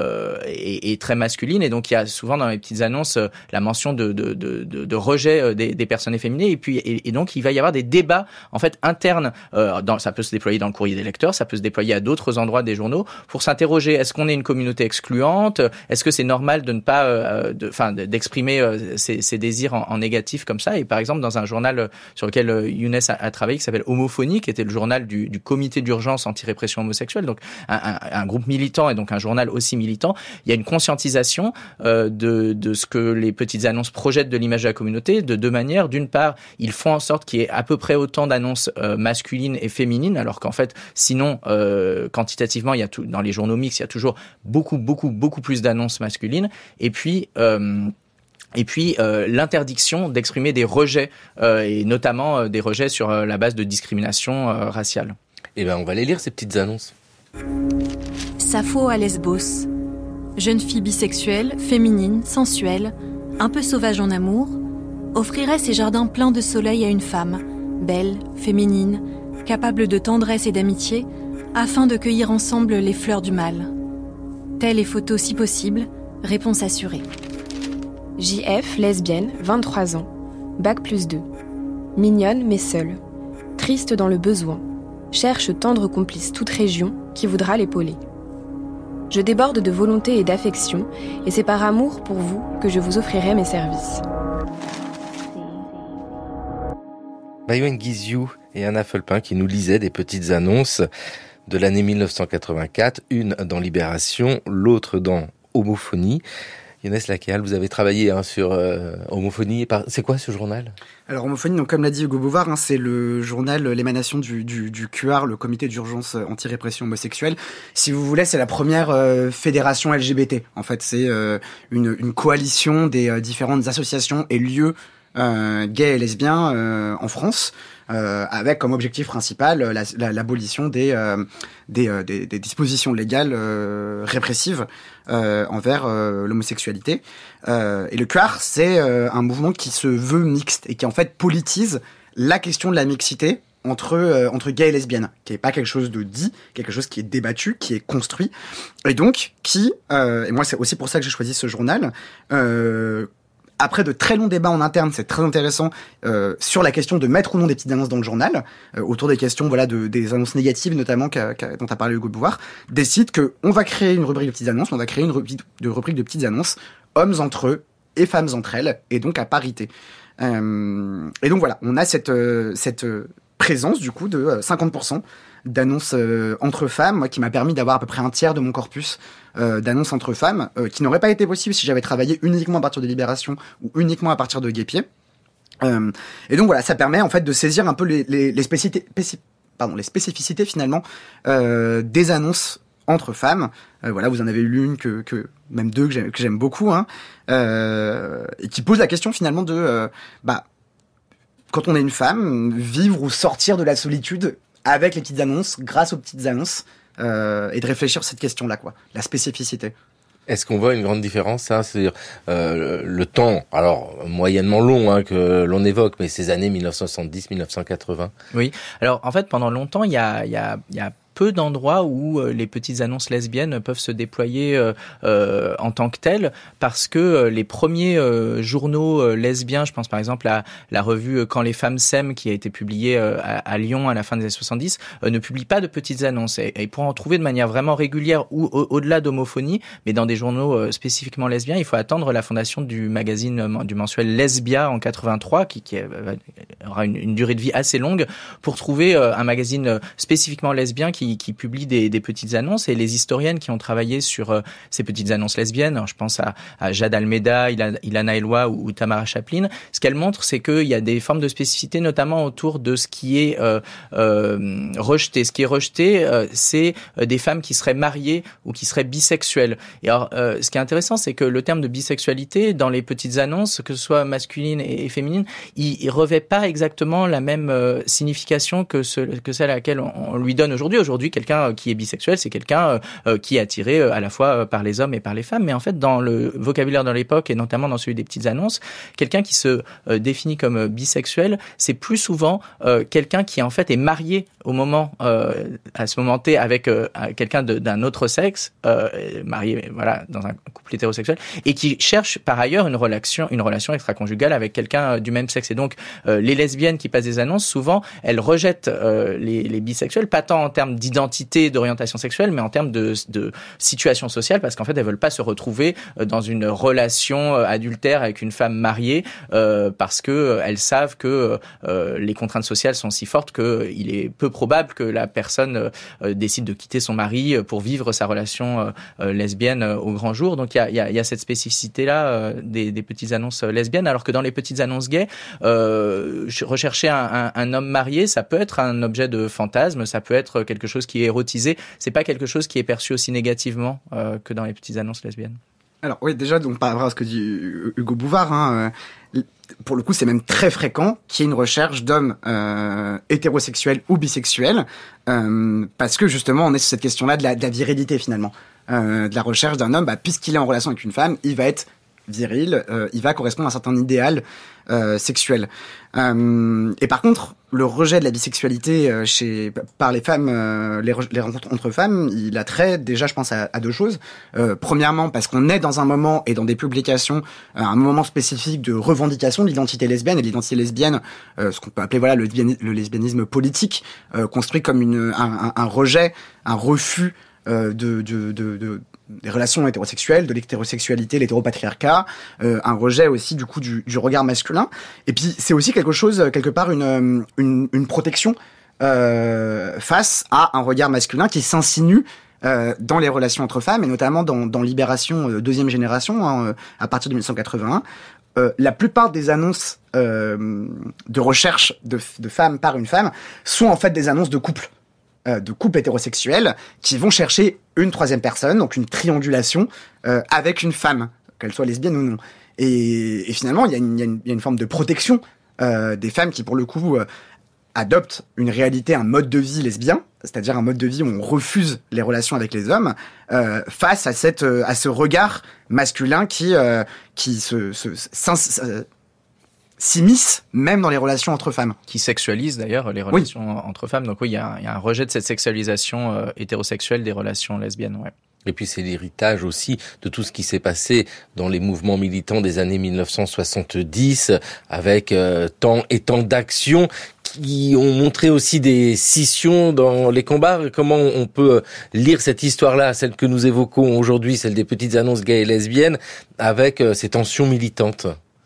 est très masculine, et donc il y a souvent dans les petites annonces la mention de rejet des personnes efféminées, et donc il va y avoir des débats en fait interne, ça peut se déployer dans le courrier des lecteurs, ça peut se déployer à d'autres endroits des journaux, pour s'interroger, est-ce qu'on est une communauté excluante, est-ce que c'est normal de ne pas d'exprimer ses désirs en négatif comme ça. Et par exemple, dans un journal sur lequel Younes a travaillé, qui s'appelle Homophonie, qui était le journal du comité d'urgence anti-répression homosexuelle, donc un groupe militant et donc un journal aussi militant, il y a une conscientisation de ce que les petites annonces projettent de l'image de la communauté de deux manières. D'une part, ils font en sorte qu'il y ait à peu près autant d'annonces masculines et féminines, alors qu'en fait, sinon, quantitativement, il y a dans les journaux mixtes, il y a toujours beaucoup plus d'annonces masculines. Et puis l'interdiction d'exprimer des rejets, et notamment des rejets sur la base de discrimination raciale. Eh ben, on va les lire, ces petites annonces. Sappho à Lesbos. Jeune fille bisexuelle, féminine, sensuelle, un peu sauvage en amour, offrirait ses jardins pleins de soleil à une femme, belle, féminine, capable de tendresse et d'amitié, afin de cueillir ensemble les fleurs du mal. Telle est photo si possible, réponse assurée. JF, lesbienne, 23 ans, bac +2. Mignonne mais seule, triste dans le besoin, cherche tendre complice toute région qui voudra l'épauler. Je déborde de volonté et d'affection, et c'est par amour pour vous que je vous offrirai mes services. Mayouen Guizhou et Anna Fulpin qui nous lisaient des petites annonces de l'année 1984, une dans Libération, l'autre dans Homophonie. Younes Lakel, vous avez travaillé sur Homophonie. C'est quoi ce journal ? Alors Homophonie, donc comme l'a dit Hugo Bouvard, c'est le journal, l'émanation du QR, le comité d'urgence anti-répression homosexuelle. Si vous voulez, c'est la première fédération LGBT. En fait, c'est une coalition des différentes associations et lieux gays et lesbiens en France, avec comme objectif principal l'abolition des dispositions légales répressives envers l'homosexualité. Et le queer, c'est un mouvement qui se veut mixte et qui en fait politise la question de la mixité entre gays et lesbiennes, qui est pas quelque chose de dit, quelque chose qui est débattu, qui est construit, et donc et moi c'est aussi pour ça que j'ai choisi ce journal, après de très longs débats en interne, c'est très intéressant, sur la question de mettre ou non des petites annonces dans le journal, autour des questions des annonces négatives notamment dont a parlé Hugo Bouvard, décide que on va créer une rubrique de petites annonces, on va créer une rubrique de petites annonces, hommes entre eux et femmes entre elles, et donc à parité. Et donc voilà, on a cette présence du coup de 50% d'annonces entre femmes, moi qui m'a permis d'avoir à peu près un tiers de mon corpus d'annonces entre femmes, qui n'aurait pas été possible si j'avais travaillé uniquement à partir de Libération ou uniquement à partir de Guépier. Et donc voilà, ça permet en fait de saisir un peu les spécificités finalement des annonces entre femmes. Voilà, vous en avez lu une que même deux que j'aime beaucoup, hein, et qui pose la question finalement de quand on est une femme, vivre ou sortir de la solitude avec les petites annonces, grâce aux petites annonces, et de réfléchir sur cette question-là, quoi, la spécificité. Est-ce qu'on voit une grande différence, ça, c'est-à-dire le temps, alors moyennement long, hein, que l'on évoque, mais ces années 1970-1980? Oui. Alors en fait, pendant longtemps, il y a peu d'endroits où les petites annonces lesbiennes peuvent se déployer en tant que telles, parce que les premiers journaux lesbiens, je pense par exemple à la revue Quand les femmes s'aiment, qui a été publiée à Lyon à la fin des années 70, ne publie pas de petites annonces. Et pour en trouver de manière vraiment régulière ou au-delà d'homophonie, mais dans des journaux spécifiquement lesbiens, il faut attendre la fondation du magazine, du mensuel Lesbia en 83, qui aura une durée de vie assez longue, pour trouver un magazine spécifiquement lesbien qui publie des petites annonces. Et les historiennes qui ont travaillé sur ces petites annonces lesbiennes, je pense à Jade Almeida, Ilana Eloi ou Tamara Chaplin, ce qu'elles montrent, c'est qu'il y a des formes de spécificité, notamment autour de ce qui est rejeté. Ce qui est rejeté, c'est des femmes qui seraient mariées ou qui seraient bisexuelles. Et alors, ce qui est intéressant, c'est que le terme de bisexualité, dans les petites annonces, que ce soit masculine et féminine, il revêt pas exactement la même signification que celle à laquelle on lui donne aujourd'hui. Aujourd'hui, quelqu'un qui est bisexuel, c'est quelqu'un qui est attiré à la fois par les hommes et par les femmes. Mais en fait, dans le vocabulaire de l'époque, et notamment dans celui des petites annonces, quelqu'un qui se définit comme bisexuel, c'est plus souvent quelqu'un qui en fait est marié au moment, à ce moment T, avec quelqu'un d'un autre sexe, marié, voilà, dans un couple hétérosexuel, et qui cherche par ailleurs une relation extra-conjugale avec quelqu'un du même sexe. Et donc, les lesbiennes qui passent des annonces, souvent, elles rejettent les bisexuels, pas tant en termes d'identité, d'orientation sexuelle, mais en termes de situation sociale, parce qu'en fait, elles veulent pas se retrouver dans une relation adultère avec une femme mariée, parce que elles savent que les contraintes sociales sont si fortes qu'il est peu probable que la personne décide de quitter son mari pour vivre sa relation lesbienne au grand jour. Donc il y a cette spécificité-là des petites annonces lesbiennes, alors que dans les petites annonces gays, rechercher un homme marié, ça peut être un objet de fantasme, ça peut être quelque chose qui est érotisé. C'est pas quelque chose qui est perçu aussi négativement que dans les petites annonces lesbiennes. Alors oui, déjà, donc par rapport à ce que dit Hugo Bouvard, pour le coup, c'est même très fréquent qu'il y ait une recherche d'hommes hétérosexuels ou bisexuels, parce que justement, on est sur cette question-là de la virilité finalement, de la recherche d'un homme, puisqu'il est en relation avec une femme, il va être viril, il va correspondre à un certain idéal sexuel. Et par contre, le rejet de la bisexualité par les femmes, les rencontres entre femmes, il a trait déjà, je pense, à deux choses. Premièrement, parce qu'on est dans un moment et dans des publications, un moment spécifique de revendication de l'identité lesbienne, et l'identité lesbienne, ce qu'on peut appeler voilà le lesbianisme politique, construit comme un rejet, un refus des relations hétérosexuelles, de l'hétérosexualité, l'hétéropatriarcat, un rejet aussi du coup du regard masculin. Et puis c'est aussi quelque chose, quelque part une protection face à un regard masculin qui s'insinue dans les relations entre femmes, et notamment dans Libération deuxième génération, à partir de 1981. La plupart des annonces de recherche de femmes par une femme sont en fait des annonces de couples hétérosexuels qui vont chercher une troisième personne, donc une triangulation avec une femme, qu'elle soit lesbienne ou non. Et finalement, il y a une forme de protection des femmes qui, pour le coup, adoptent une réalité, un mode de vie lesbien, c'est-à-dire un mode de vie où on refuse les relations avec les hommes, face à ce regard masculin qui s'immisce même dans les relations entre femmes. Qui sexualise d'ailleurs les relations entre femmes. Donc oui, il y a un rejet de cette sexualisation hétérosexuelle des relations lesbiennes. Ouais. Et puis c'est l'héritage aussi de tout ce qui s'est passé dans les mouvements militants des années 1970, avec tant et tant d'actions qui ont montré aussi des scissions dans les combats. Comment on peut lire cette histoire-là, celle que nous évoquons aujourd'hui, celle des petites annonces gays et lesbiennes, avec ces tensions militantes?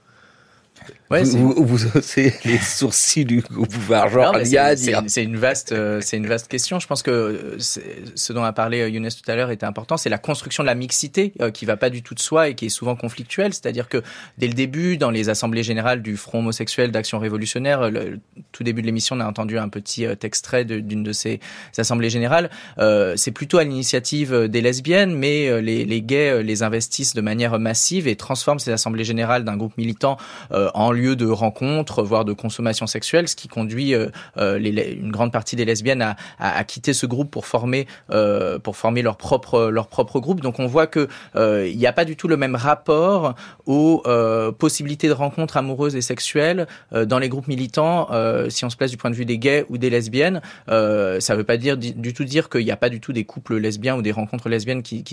Ouais, vous haussez les sourcils du pouvoir, genre c'est une vaste question. Je pense que ce dont a parlé Younes tout à l'heure était important, c'est la construction de la mixité qui va pas du tout de soi et qui est souvent conflictuelle. C'est-à-dire que dès le début, dans les assemblées générales du Front homosexuel d'Action révolutionnaire, tout début de l'émission, on a entendu un petit extrait d'une de ces assemblées générales. C'est plutôt à l'initiative des lesbiennes, mais les gays les investissent de manière massive et transforment ces assemblées générales d'un groupe militant en lieu de rencontres, voire de consommation sexuelle, ce qui conduit une grande partie des lesbiennes à quitter ce groupe pour former leur propre groupe. Donc on voit que il n'y a pas du tout le même rapport aux possibilités de rencontres amoureuses et sexuelles dans les groupes militants. Si on se place du point de vue des gays ou des lesbiennes, ça ne veut pas du tout dire qu'il n'y a pas du tout des couples lesbiens ou des rencontres lesbiennes qui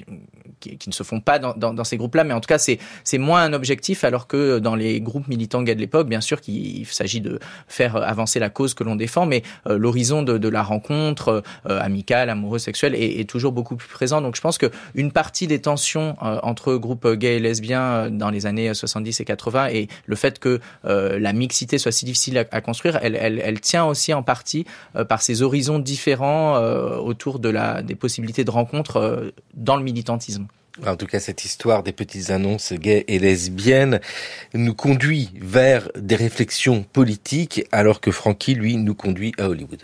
ne se font pas dans ces groupes-là, mais en tout cas c'est moins un objectif, alors que dans les groupes militants gays de l'époque, bien sûr qu'il s'agit de faire avancer la cause que l'on défend, mais l'horizon de la rencontre amicale, amoureuse, sexuelle est toujours beaucoup plus présent. Donc je pense qu'une partie des tensions entre groupes gays et lesbiens dans les années 70 et 80 et le fait que la mixité soit si difficile à construire, elle tient aussi en partie par ces horizons différents autour des possibilités de rencontre dans le militantisme. En tout cas, cette histoire des petites annonces gays et lesbiennes nous conduit vers des réflexions politiques, alors que Francky, lui, nous conduit à Hollywood.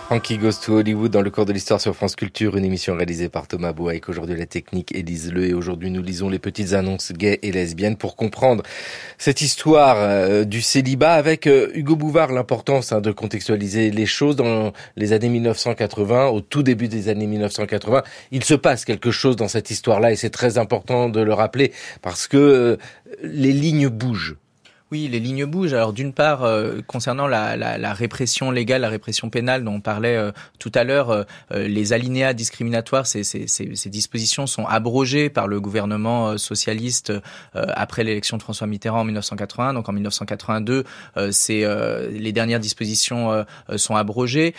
Frankie Goes to Hollywood dans le cours de l'histoire sur France Culture, une émission réalisée par Thomas Beau avec aujourd'hui la technique Élise Le. Et aujourd'hui nous lisons les petites annonces gays et lesbiennes pour comprendre cette histoire du célibat avec Hugo Bouvard. L'importance de contextualiser les choses dans les années 1980, au tout début des années 1980. Il se passe quelque chose dans cette histoire-là et c'est très important de le rappeler parce que les lignes bougent. Oui, les lignes bougent. Alors d'une part, concernant la répression légale, la répression pénale dont on parlait tout à l'heure, les alinéas discriminatoires, ces dispositions sont abrogées par le gouvernement socialiste après l'élection de François Mitterrand en 1981. Donc en 1982, les dernières dispositions sont abrogées.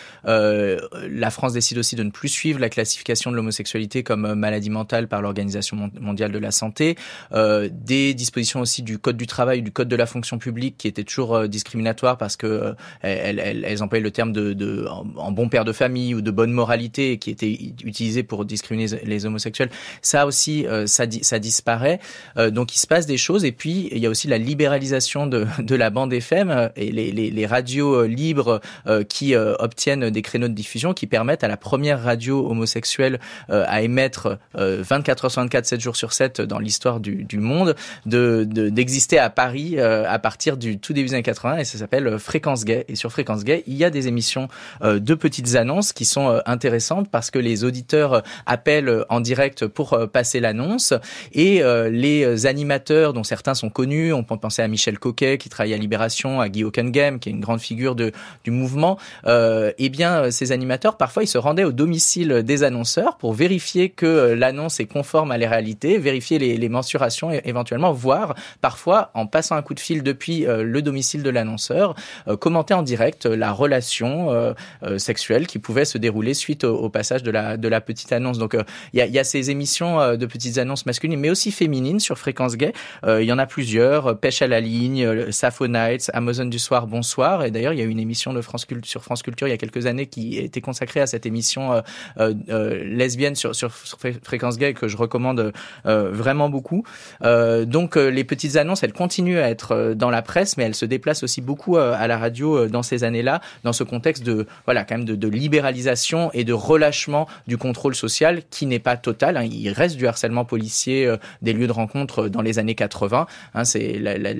La France décide aussi de ne plus suivre la classification de l'homosexualité comme maladie mentale par l'Organisation mondiale de la santé. Des dispositions aussi du Code du travail, du Code de la fonction publique qui étaient toujours discriminatoires parce que elles employaient le terme en bon père de famille ou de bonne moralité qui était utilisé pour discriminer les homosexuels. Ça aussi, ça disparaît. Donc il se passe des choses et puis il y a aussi la libéralisation de la bande FM et les radios libres qui obtiennent des créneaux de diffusion qui permettent à la première radio homosexuelle à émettre 24 heures sur 24, 7 jours sur 7 dans l'histoire du monde d'exister à Paris à partir du tout début des années 80 et ça s'appelle Fréquence Gay. Et sur Fréquence Gay, il y a des émissions de petites annonces qui sont intéressantes parce que les auditeurs appellent en direct pour passer l'annonce et les animateurs dont certains sont connus, on peut penser à Michel Coquet qui travaille à Libération, à Guy Hockenheim qui est une grande figure du mouvement, eh bien ces animateurs parfois ils se rendaient au domicile des annonceurs pour vérifier que l'annonce est conforme à la réalité, vérifier les mensurations et éventuellement voir parfois en passant un coup de fil depuis le domicile de l'annonceur, commenter en direct la relation sexuelle qui pouvait se dérouler suite au passage de la petite annonce. Donc il y a ces émissions de petites annonces masculines mais aussi féminines sur Fréquence Gay. Il y en a plusieurs, Pêche à la ligne, Sappho Nights, Amazon du soir, bonsoir. Et d'ailleurs il y a eu une émission sur France Culture il y a quelques années qui était consacrée à cette émission lesbienne sur Fréquence Gay que je recommande vraiment beaucoup. Donc les petites annonces elles continuent à être dans la presse, mais elle se déplace aussi beaucoup à la radio dans ces années-là, dans ce contexte quand même de libéralisation et de relâchement du contrôle social qui n'est pas total. Il reste du harcèlement policier, des lieux de rencontre dans les années 80. C'est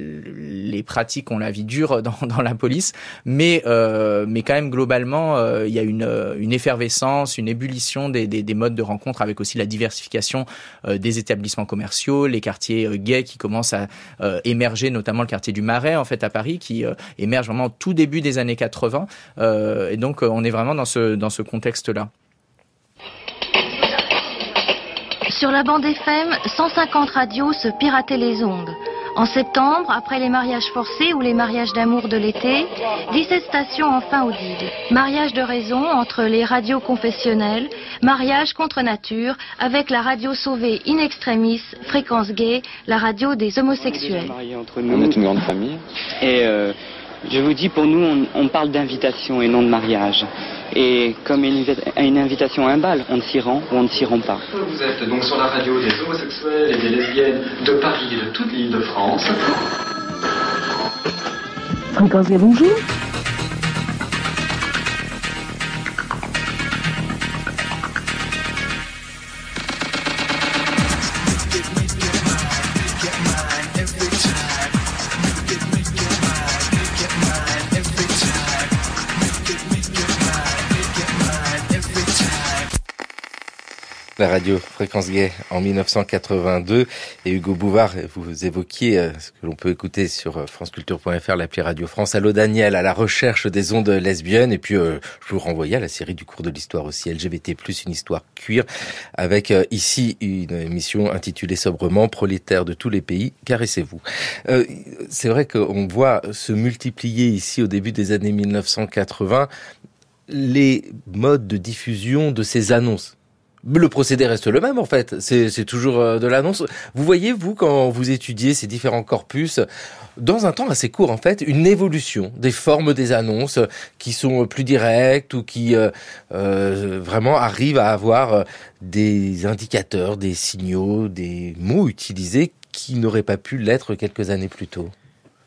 les pratiques ont la vie dure dans la police, mais quand même globalement, il y a une effervescence, une ébullition des modes de rencontre avec aussi la diversification des établissements commerciaux, les quartiers gays qui commencent à émerger, notamment le quartier du Marais en fait à Paris qui émerge vraiment au tout début des années 80 et donc on est vraiment dans ce contexte-là. Sur la bande FM, 150 radios se pirataient les ondes. En septembre, après les mariages forcés ou les mariages d'amour de l'été, 17 stations enfin audibles. Mariage de raison entre les radios confessionnelles, mariage contre nature, avec la radio sauvée in extremis, Fréquence Gay, la radio des homosexuels. On est une grande famille. Et je vous dis, pour nous, on parle d'invitation et non de mariage. Et comme une invitation à un bal, on ne s'y rend ou on ne s'y rend pas. Vous êtes donc sur la radio des homosexuels et des lesbiennes de Paris et de toute l'île de France. Fréquence Gay, bonjour. La radio Fréquence Gay en 1982 et Hugo Bouvard, vous évoquiez ce que l'on peut écouter sur franceculture.fr, l'appli Radio France. Allô Daniel, à la recherche des ondes lesbiennes et puis je vous renvoyais à la série du cours de l'histoire aussi LGBT+, une histoire queer avec ici une émission intitulée sobrement Prolétaires de tous les pays, caressez-vous. C'est vrai qu'on voit se multiplier ici au début des années 1980 les modes de diffusion de ces annonces. Le procédé reste le même en fait, c'est toujours de l'annonce. Vous voyez, vous, quand vous étudiez ces différents corpus, dans un temps assez court en fait, une évolution des formes des annonces qui sont plus directes ou qui vraiment arrivent à avoir des indicateurs, des signaux, des mots utilisés qui n'auraient pas pu l'être quelques années plus tôt.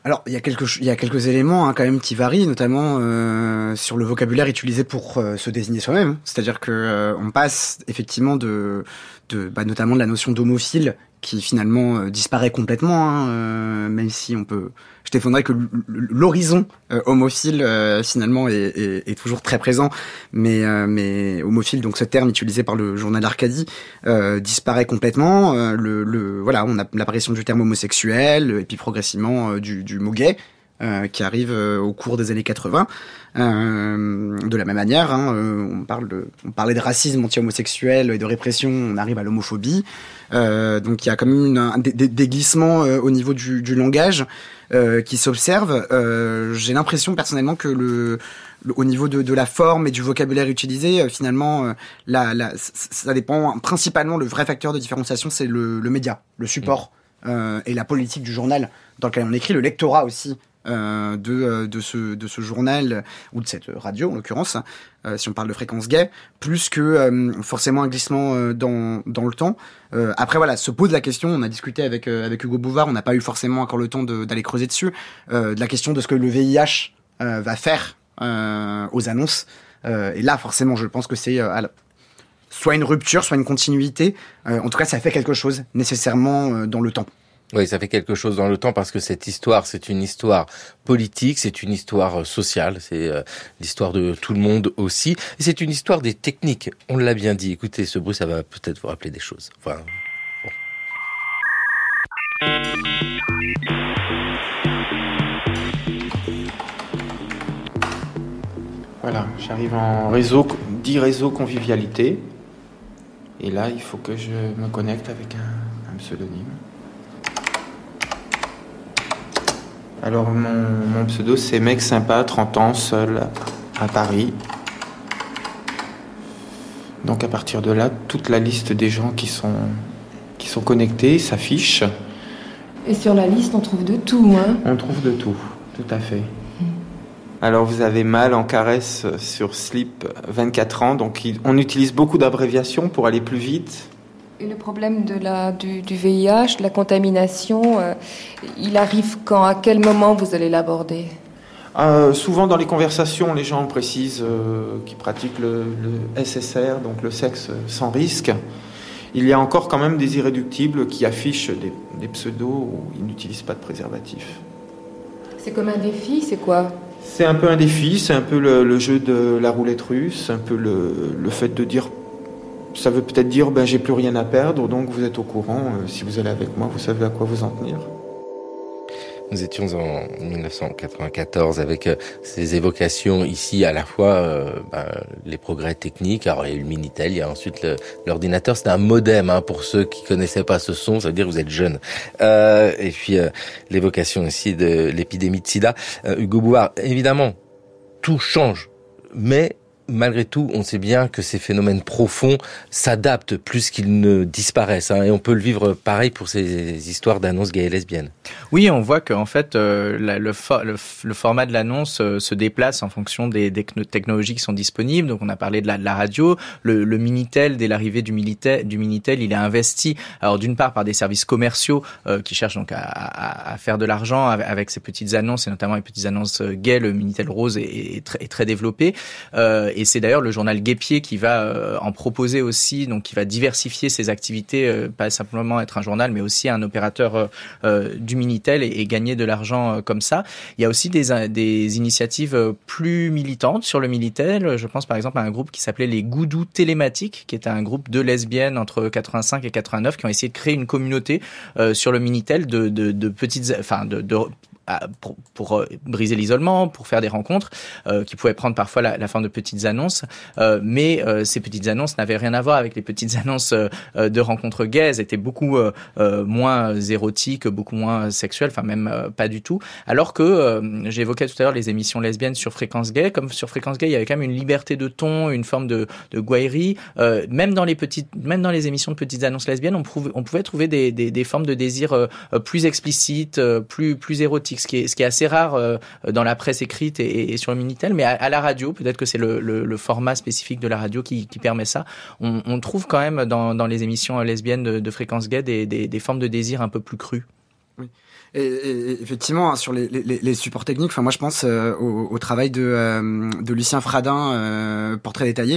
Alors, il y a quelques éléments quand même qui varient, notamment sur le vocabulaire utilisé pour se désigner soi-même. C'est-à-dire que on passe effectivement notamment de la notion d'homophile qui finalement disparaît complètement, même si je défendrais que l'horizon homophile finalement est toujours très présent, mais homophile, donc ce terme utilisé par le journal Arcadie, disparaît complètement. On a l'apparition du terme homosexuel et puis progressivement du mot gay. Qui arrive au cours des années 80. De la même manière, on parlait de racisme anti-homosexuel et de répression, on arrive à l'homophobie. Donc il y a quand même des glissements au niveau du langage qui s'observent. J'ai l'impression personnellement que au niveau de la forme et du vocabulaire utilisé, finalement, ça dépend principalement. Le vrai facteur de différenciation, c'est le média, le support et la politique du journal dans lequel on écrit, le lectorat aussi. De ce journal ou de cette radio en l'occurrence, si on parle de Fréquence Gay, plus que forcément un glissement dans le temps. Après voilà, se pose la question, on a discuté avec Hugo Bouvard, on n'a pas eu forcément encore le temps d'aller creuser dessus, de la question de ce que le VIH va faire aux annonces. Et là forcément je pense que c'est soit une rupture, soit une continuité. En tout cas ça fait quelque chose nécessairement dans le temps. Oui, ça fait quelque chose dans le temps parce que cette histoire, c'est une histoire politique, c'est une histoire sociale, c'est l'histoire de tout le monde aussi. Et c'est une histoire des techniques, on l'a bien dit. Écoutez, ce bruit, ça va peut-être vous rappeler des choses. Enfin, bon. Voilà, j'arrive en dit réseau convivialité. Et là, il faut que je me connecte avec un pseudonyme. Alors mon pseudo c'est mec sympa, 30 ans, seul à Paris. Donc à partir de là, toute la liste des gens qui sont connectés s'affiche. Et sur la liste, on trouve de tout, hein ? On trouve de tout à fait. Alors vous avez Mal en caresse sur Slip, 24 ans, donc on utilise beaucoup d'abréviations pour aller plus vite. Et le problème du VIH, de la contamination, il arrive quand ? À quel moment vous allez l'aborder ? Souvent dans les conversations, les gens précisent qu'ils pratiquent le SSR, donc le sexe sans risque. Il y a encore quand même des irréductibles qui affichent des pseudos où ils n'utilisent pas de préservatif. C'est comme un défi, c'est quoi ? C'est un peu un défi, c'est un peu le jeu de la roulette russe, un peu le fait de dire... Ça veut peut-être dire, j'ai plus rien à perdre, donc vous êtes au courant. Si vous allez avec moi, vous savez à quoi vous en tenir. Nous étions en 1994 avec ces évocations ici à la fois les progrès techniques. Alors il y a eu le Minitel, il y a ensuite l'ordinateur. C'était un modem pour ceux qui connaissaient pas ce son, ça veut dire que vous êtes jeunes. Et puis l'évocation aussi de l'épidémie de sida. Hugo Bouvard, évidemment, tout change, mais malgré tout, on sait bien que ces phénomènes profonds s'adaptent plus qu'ils ne disparaissent. Et on peut le vivre pareil pour ces histoires d'annonces gays et lesbiennes. Oui, on voit qu'en fait, le format de l'annonce se déplace en fonction des technologies qui sont disponibles. Donc, on a parlé de la radio. Le Minitel, dès l'arrivée du Minitel, il est investi, alors d'une part par des services commerciaux qui cherchent donc à faire de l'argent avec ces petites annonces, et notamment les petites annonces gays. Le Minitel Rose est très développé. Et c'est d'ailleurs le journal Guépier qui va en proposer aussi, donc qui va diversifier ses activités, pas simplement être un journal, mais aussi un opérateur du Minitel et gagner de l'argent comme ça. Il y a aussi des initiatives plus militantes sur le Minitel. Je pense par exemple à un groupe qui s'appelait les Goudous Télématiques, qui était un groupe de lesbiennes entre 85 et 89 qui ont essayé de créer une communauté sur le Minitel de petites, pour briser l'isolement, pour faire des rencontres qui pouvaient prendre parfois la forme de petites annonces, mais ces petites annonces n'avaient rien à voir avec les petites annonces de rencontres gays. Elles étaient beaucoup moins érotiques, beaucoup moins sexuelles, enfin même pas du tout. Alors que j'évoquais tout à l'heure les émissions lesbiennes sur Fréquence Gay, comme sur Fréquence Gay, il y avait quand même une liberté de ton, une forme de gouaillerie. Même dans les émissions de petites annonces lesbiennes, on pouvait trouver des formes de désir plus explicites, plus érotiques. Ce qui est assez rare dans la presse écrite et sur le Minitel, mais à la radio, peut-être que c'est le format spécifique de la radio qui permet ça. On trouve quand même dans les émissions lesbiennes de Fréquence Gay des formes de désir un peu plus crues. Oui. Et effectivement, sur les supports techniques, enfin moi je pense au travail de Lucien Fradin, portrait détaillé.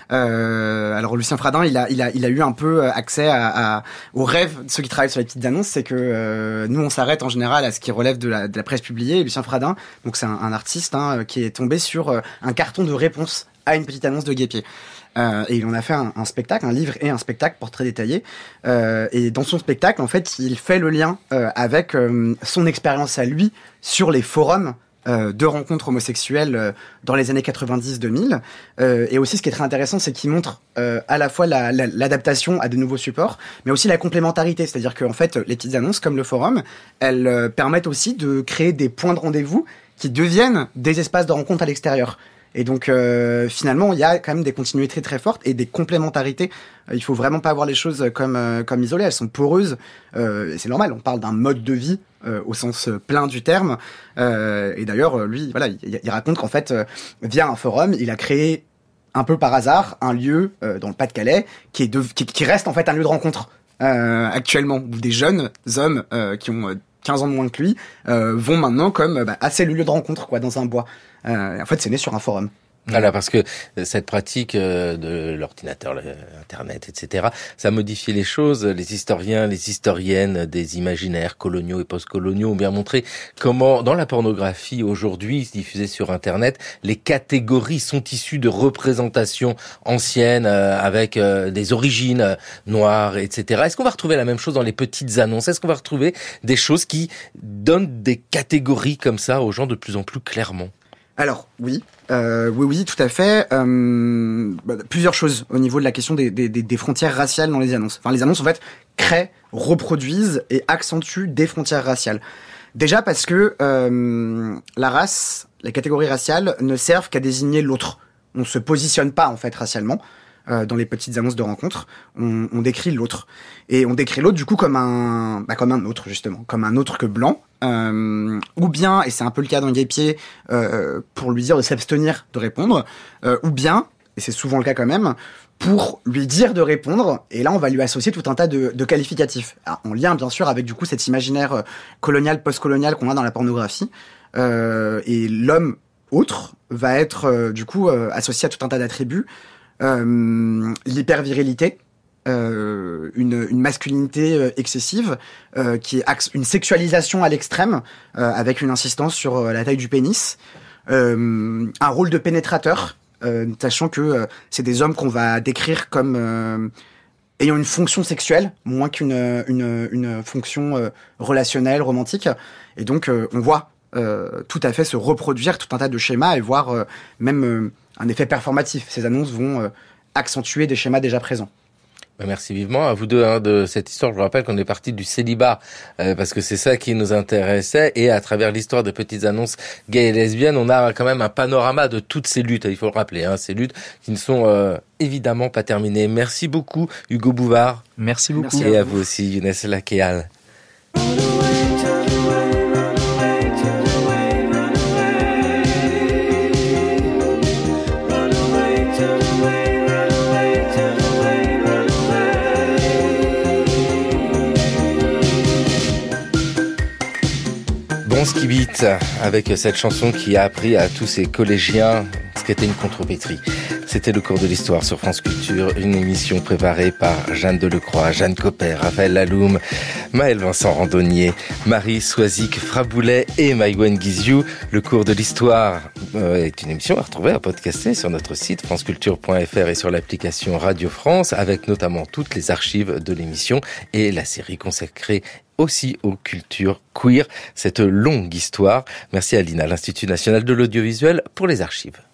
Alors Lucien Fradin, il a eu un peu accès au rêve de ceux qui travaillent sur les petites annonces, c'est que nous on s'arrête en général à ce qui relève de la presse publiée. Et Lucien Fradin, donc c'est un artiste qui est tombé sur un carton de réponse à une petite annonce de Guêpier. Et il en a fait un spectacle, un livre et un spectacle portrait détaillé. Et dans son spectacle, en fait, il fait le lien avec son expérience à lui sur les forums de rencontres homosexuelles dans les années 90-2000. Et aussi, ce qui est très intéressant, c'est qu'il montre à la fois l'adaptation à de nouveaux supports, mais aussi la complémentarité. C'est-à-dire qu'en fait, les petites annonces comme le forum, elles permettent aussi de créer des points de rendez-vous qui deviennent des espaces de rencontre à l'extérieur. Et donc finalement, il y a quand même des continuités très fortes et des complémentarités. Il faut vraiment pas voir les choses comme isolées. Elles sont poreuses. Et c'est normal. On parle d'un mode de vie au sens plein du terme. Et d'ailleurs, lui, voilà, il raconte qu'en fait, via un forum, il a créé un peu par hasard un lieu dans le Pas-de-Calais qui reste en fait un lieu de rencontre actuellement, où des jeunes hommes qui ont 15 ans de moins que lui vont maintenant comme c'est le lieu de rencontre quoi dans un bois. En fait, c'est né sur un forum. Voilà, parce que cette pratique de l'ordinateur, Internet, etc., ça modifie les choses. Les historiens, les historiennes des imaginaires coloniaux et post-coloniaux ont bien montré comment, dans la pornographie aujourd'hui diffusée sur Internet, les catégories sont issues de représentations anciennes avec des origines noires, etc. Est-ce qu'on va retrouver la même chose dans les petites annonces? Est-ce qu'on va retrouver des choses qui donnent des catégories comme ça aux gens de plus en plus clairement? Alors oui, tout à fait. Plusieurs choses au niveau de la question des frontières raciales dans les annonces. Enfin, les annonces en fait créent, reproduisent et accentuent des frontières raciales. Déjà parce que la race, les catégories raciales ne servent qu'à désigner l'autre. On se positionne pas en fait racialement. Dans les petites annonces de rencontres, on décrit l'autre. Et on décrit l'autre du coup comme un autre justement, comme un autre que blanc, ou bien, et c'est un peu le cas dans Guêpier, pour lui dire de s'abstenir de répondre, ou bien, et c'est souvent le cas quand même, pour lui dire de répondre, et là on va lui associer tout un tas de qualificatifs. Alors, en lien bien sûr avec du coup cet imaginaire colonial, post-colonial qu'on a dans la pornographie, et l'homme autre va être du coup associé à tout un tas d'attributs, l'hypervirilité, une masculinité excessive, qui est une sexualisation à l'extrême, avec une insistance sur la taille du pénis, un rôle de pénétrateur, sachant que c'est des hommes qu'on va décrire comme ayant une fonction sexuelle moins qu'une fonction relationnelle, romantique, et donc on voit tout à fait se reproduire tout un tas de schémas et voir même un effet performatif. Ces annonces vont accentuer des schémas déjà présents. Merci vivement à vous deux de cette histoire. Je vous rappelle qu'on est parti du célibat parce que c'est ça qui nous intéressait, et à travers l'histoire des petites annonces gays et lesbiennes, on a quand même un panorama de toutes ces luttes. Il faut le rappeler, ces luttes qui ne sont évidemment pas terminées. Merci beaucoup Hugo Bouvard. Merci beaucoup. Merci et à vous aussi Younes Lakéal. Skibit avec cette chanson qui a appris à tous ces collégiens ce qu'était une contrepétrie. C'était le cours de l'histoire sur France Culture, une émission préparée par Jeanne Delecroix, Jeanne Copper, Raphaël Laloum, Maël Vincent Randonnier, Marie Soisic Fraboulet et Maïwen Guiziou. Le cours de l'histoire est une émission à retrouver, à podcaster sur notre site franceculture.fr et sur l'application Radio France, avec notamment toutes les archives de l'émission et la série consacrée aussi aux cultures queer, cette longue histoire. Merci à l'INA, l'Institut National de l'Audiovisuel, pour les archives.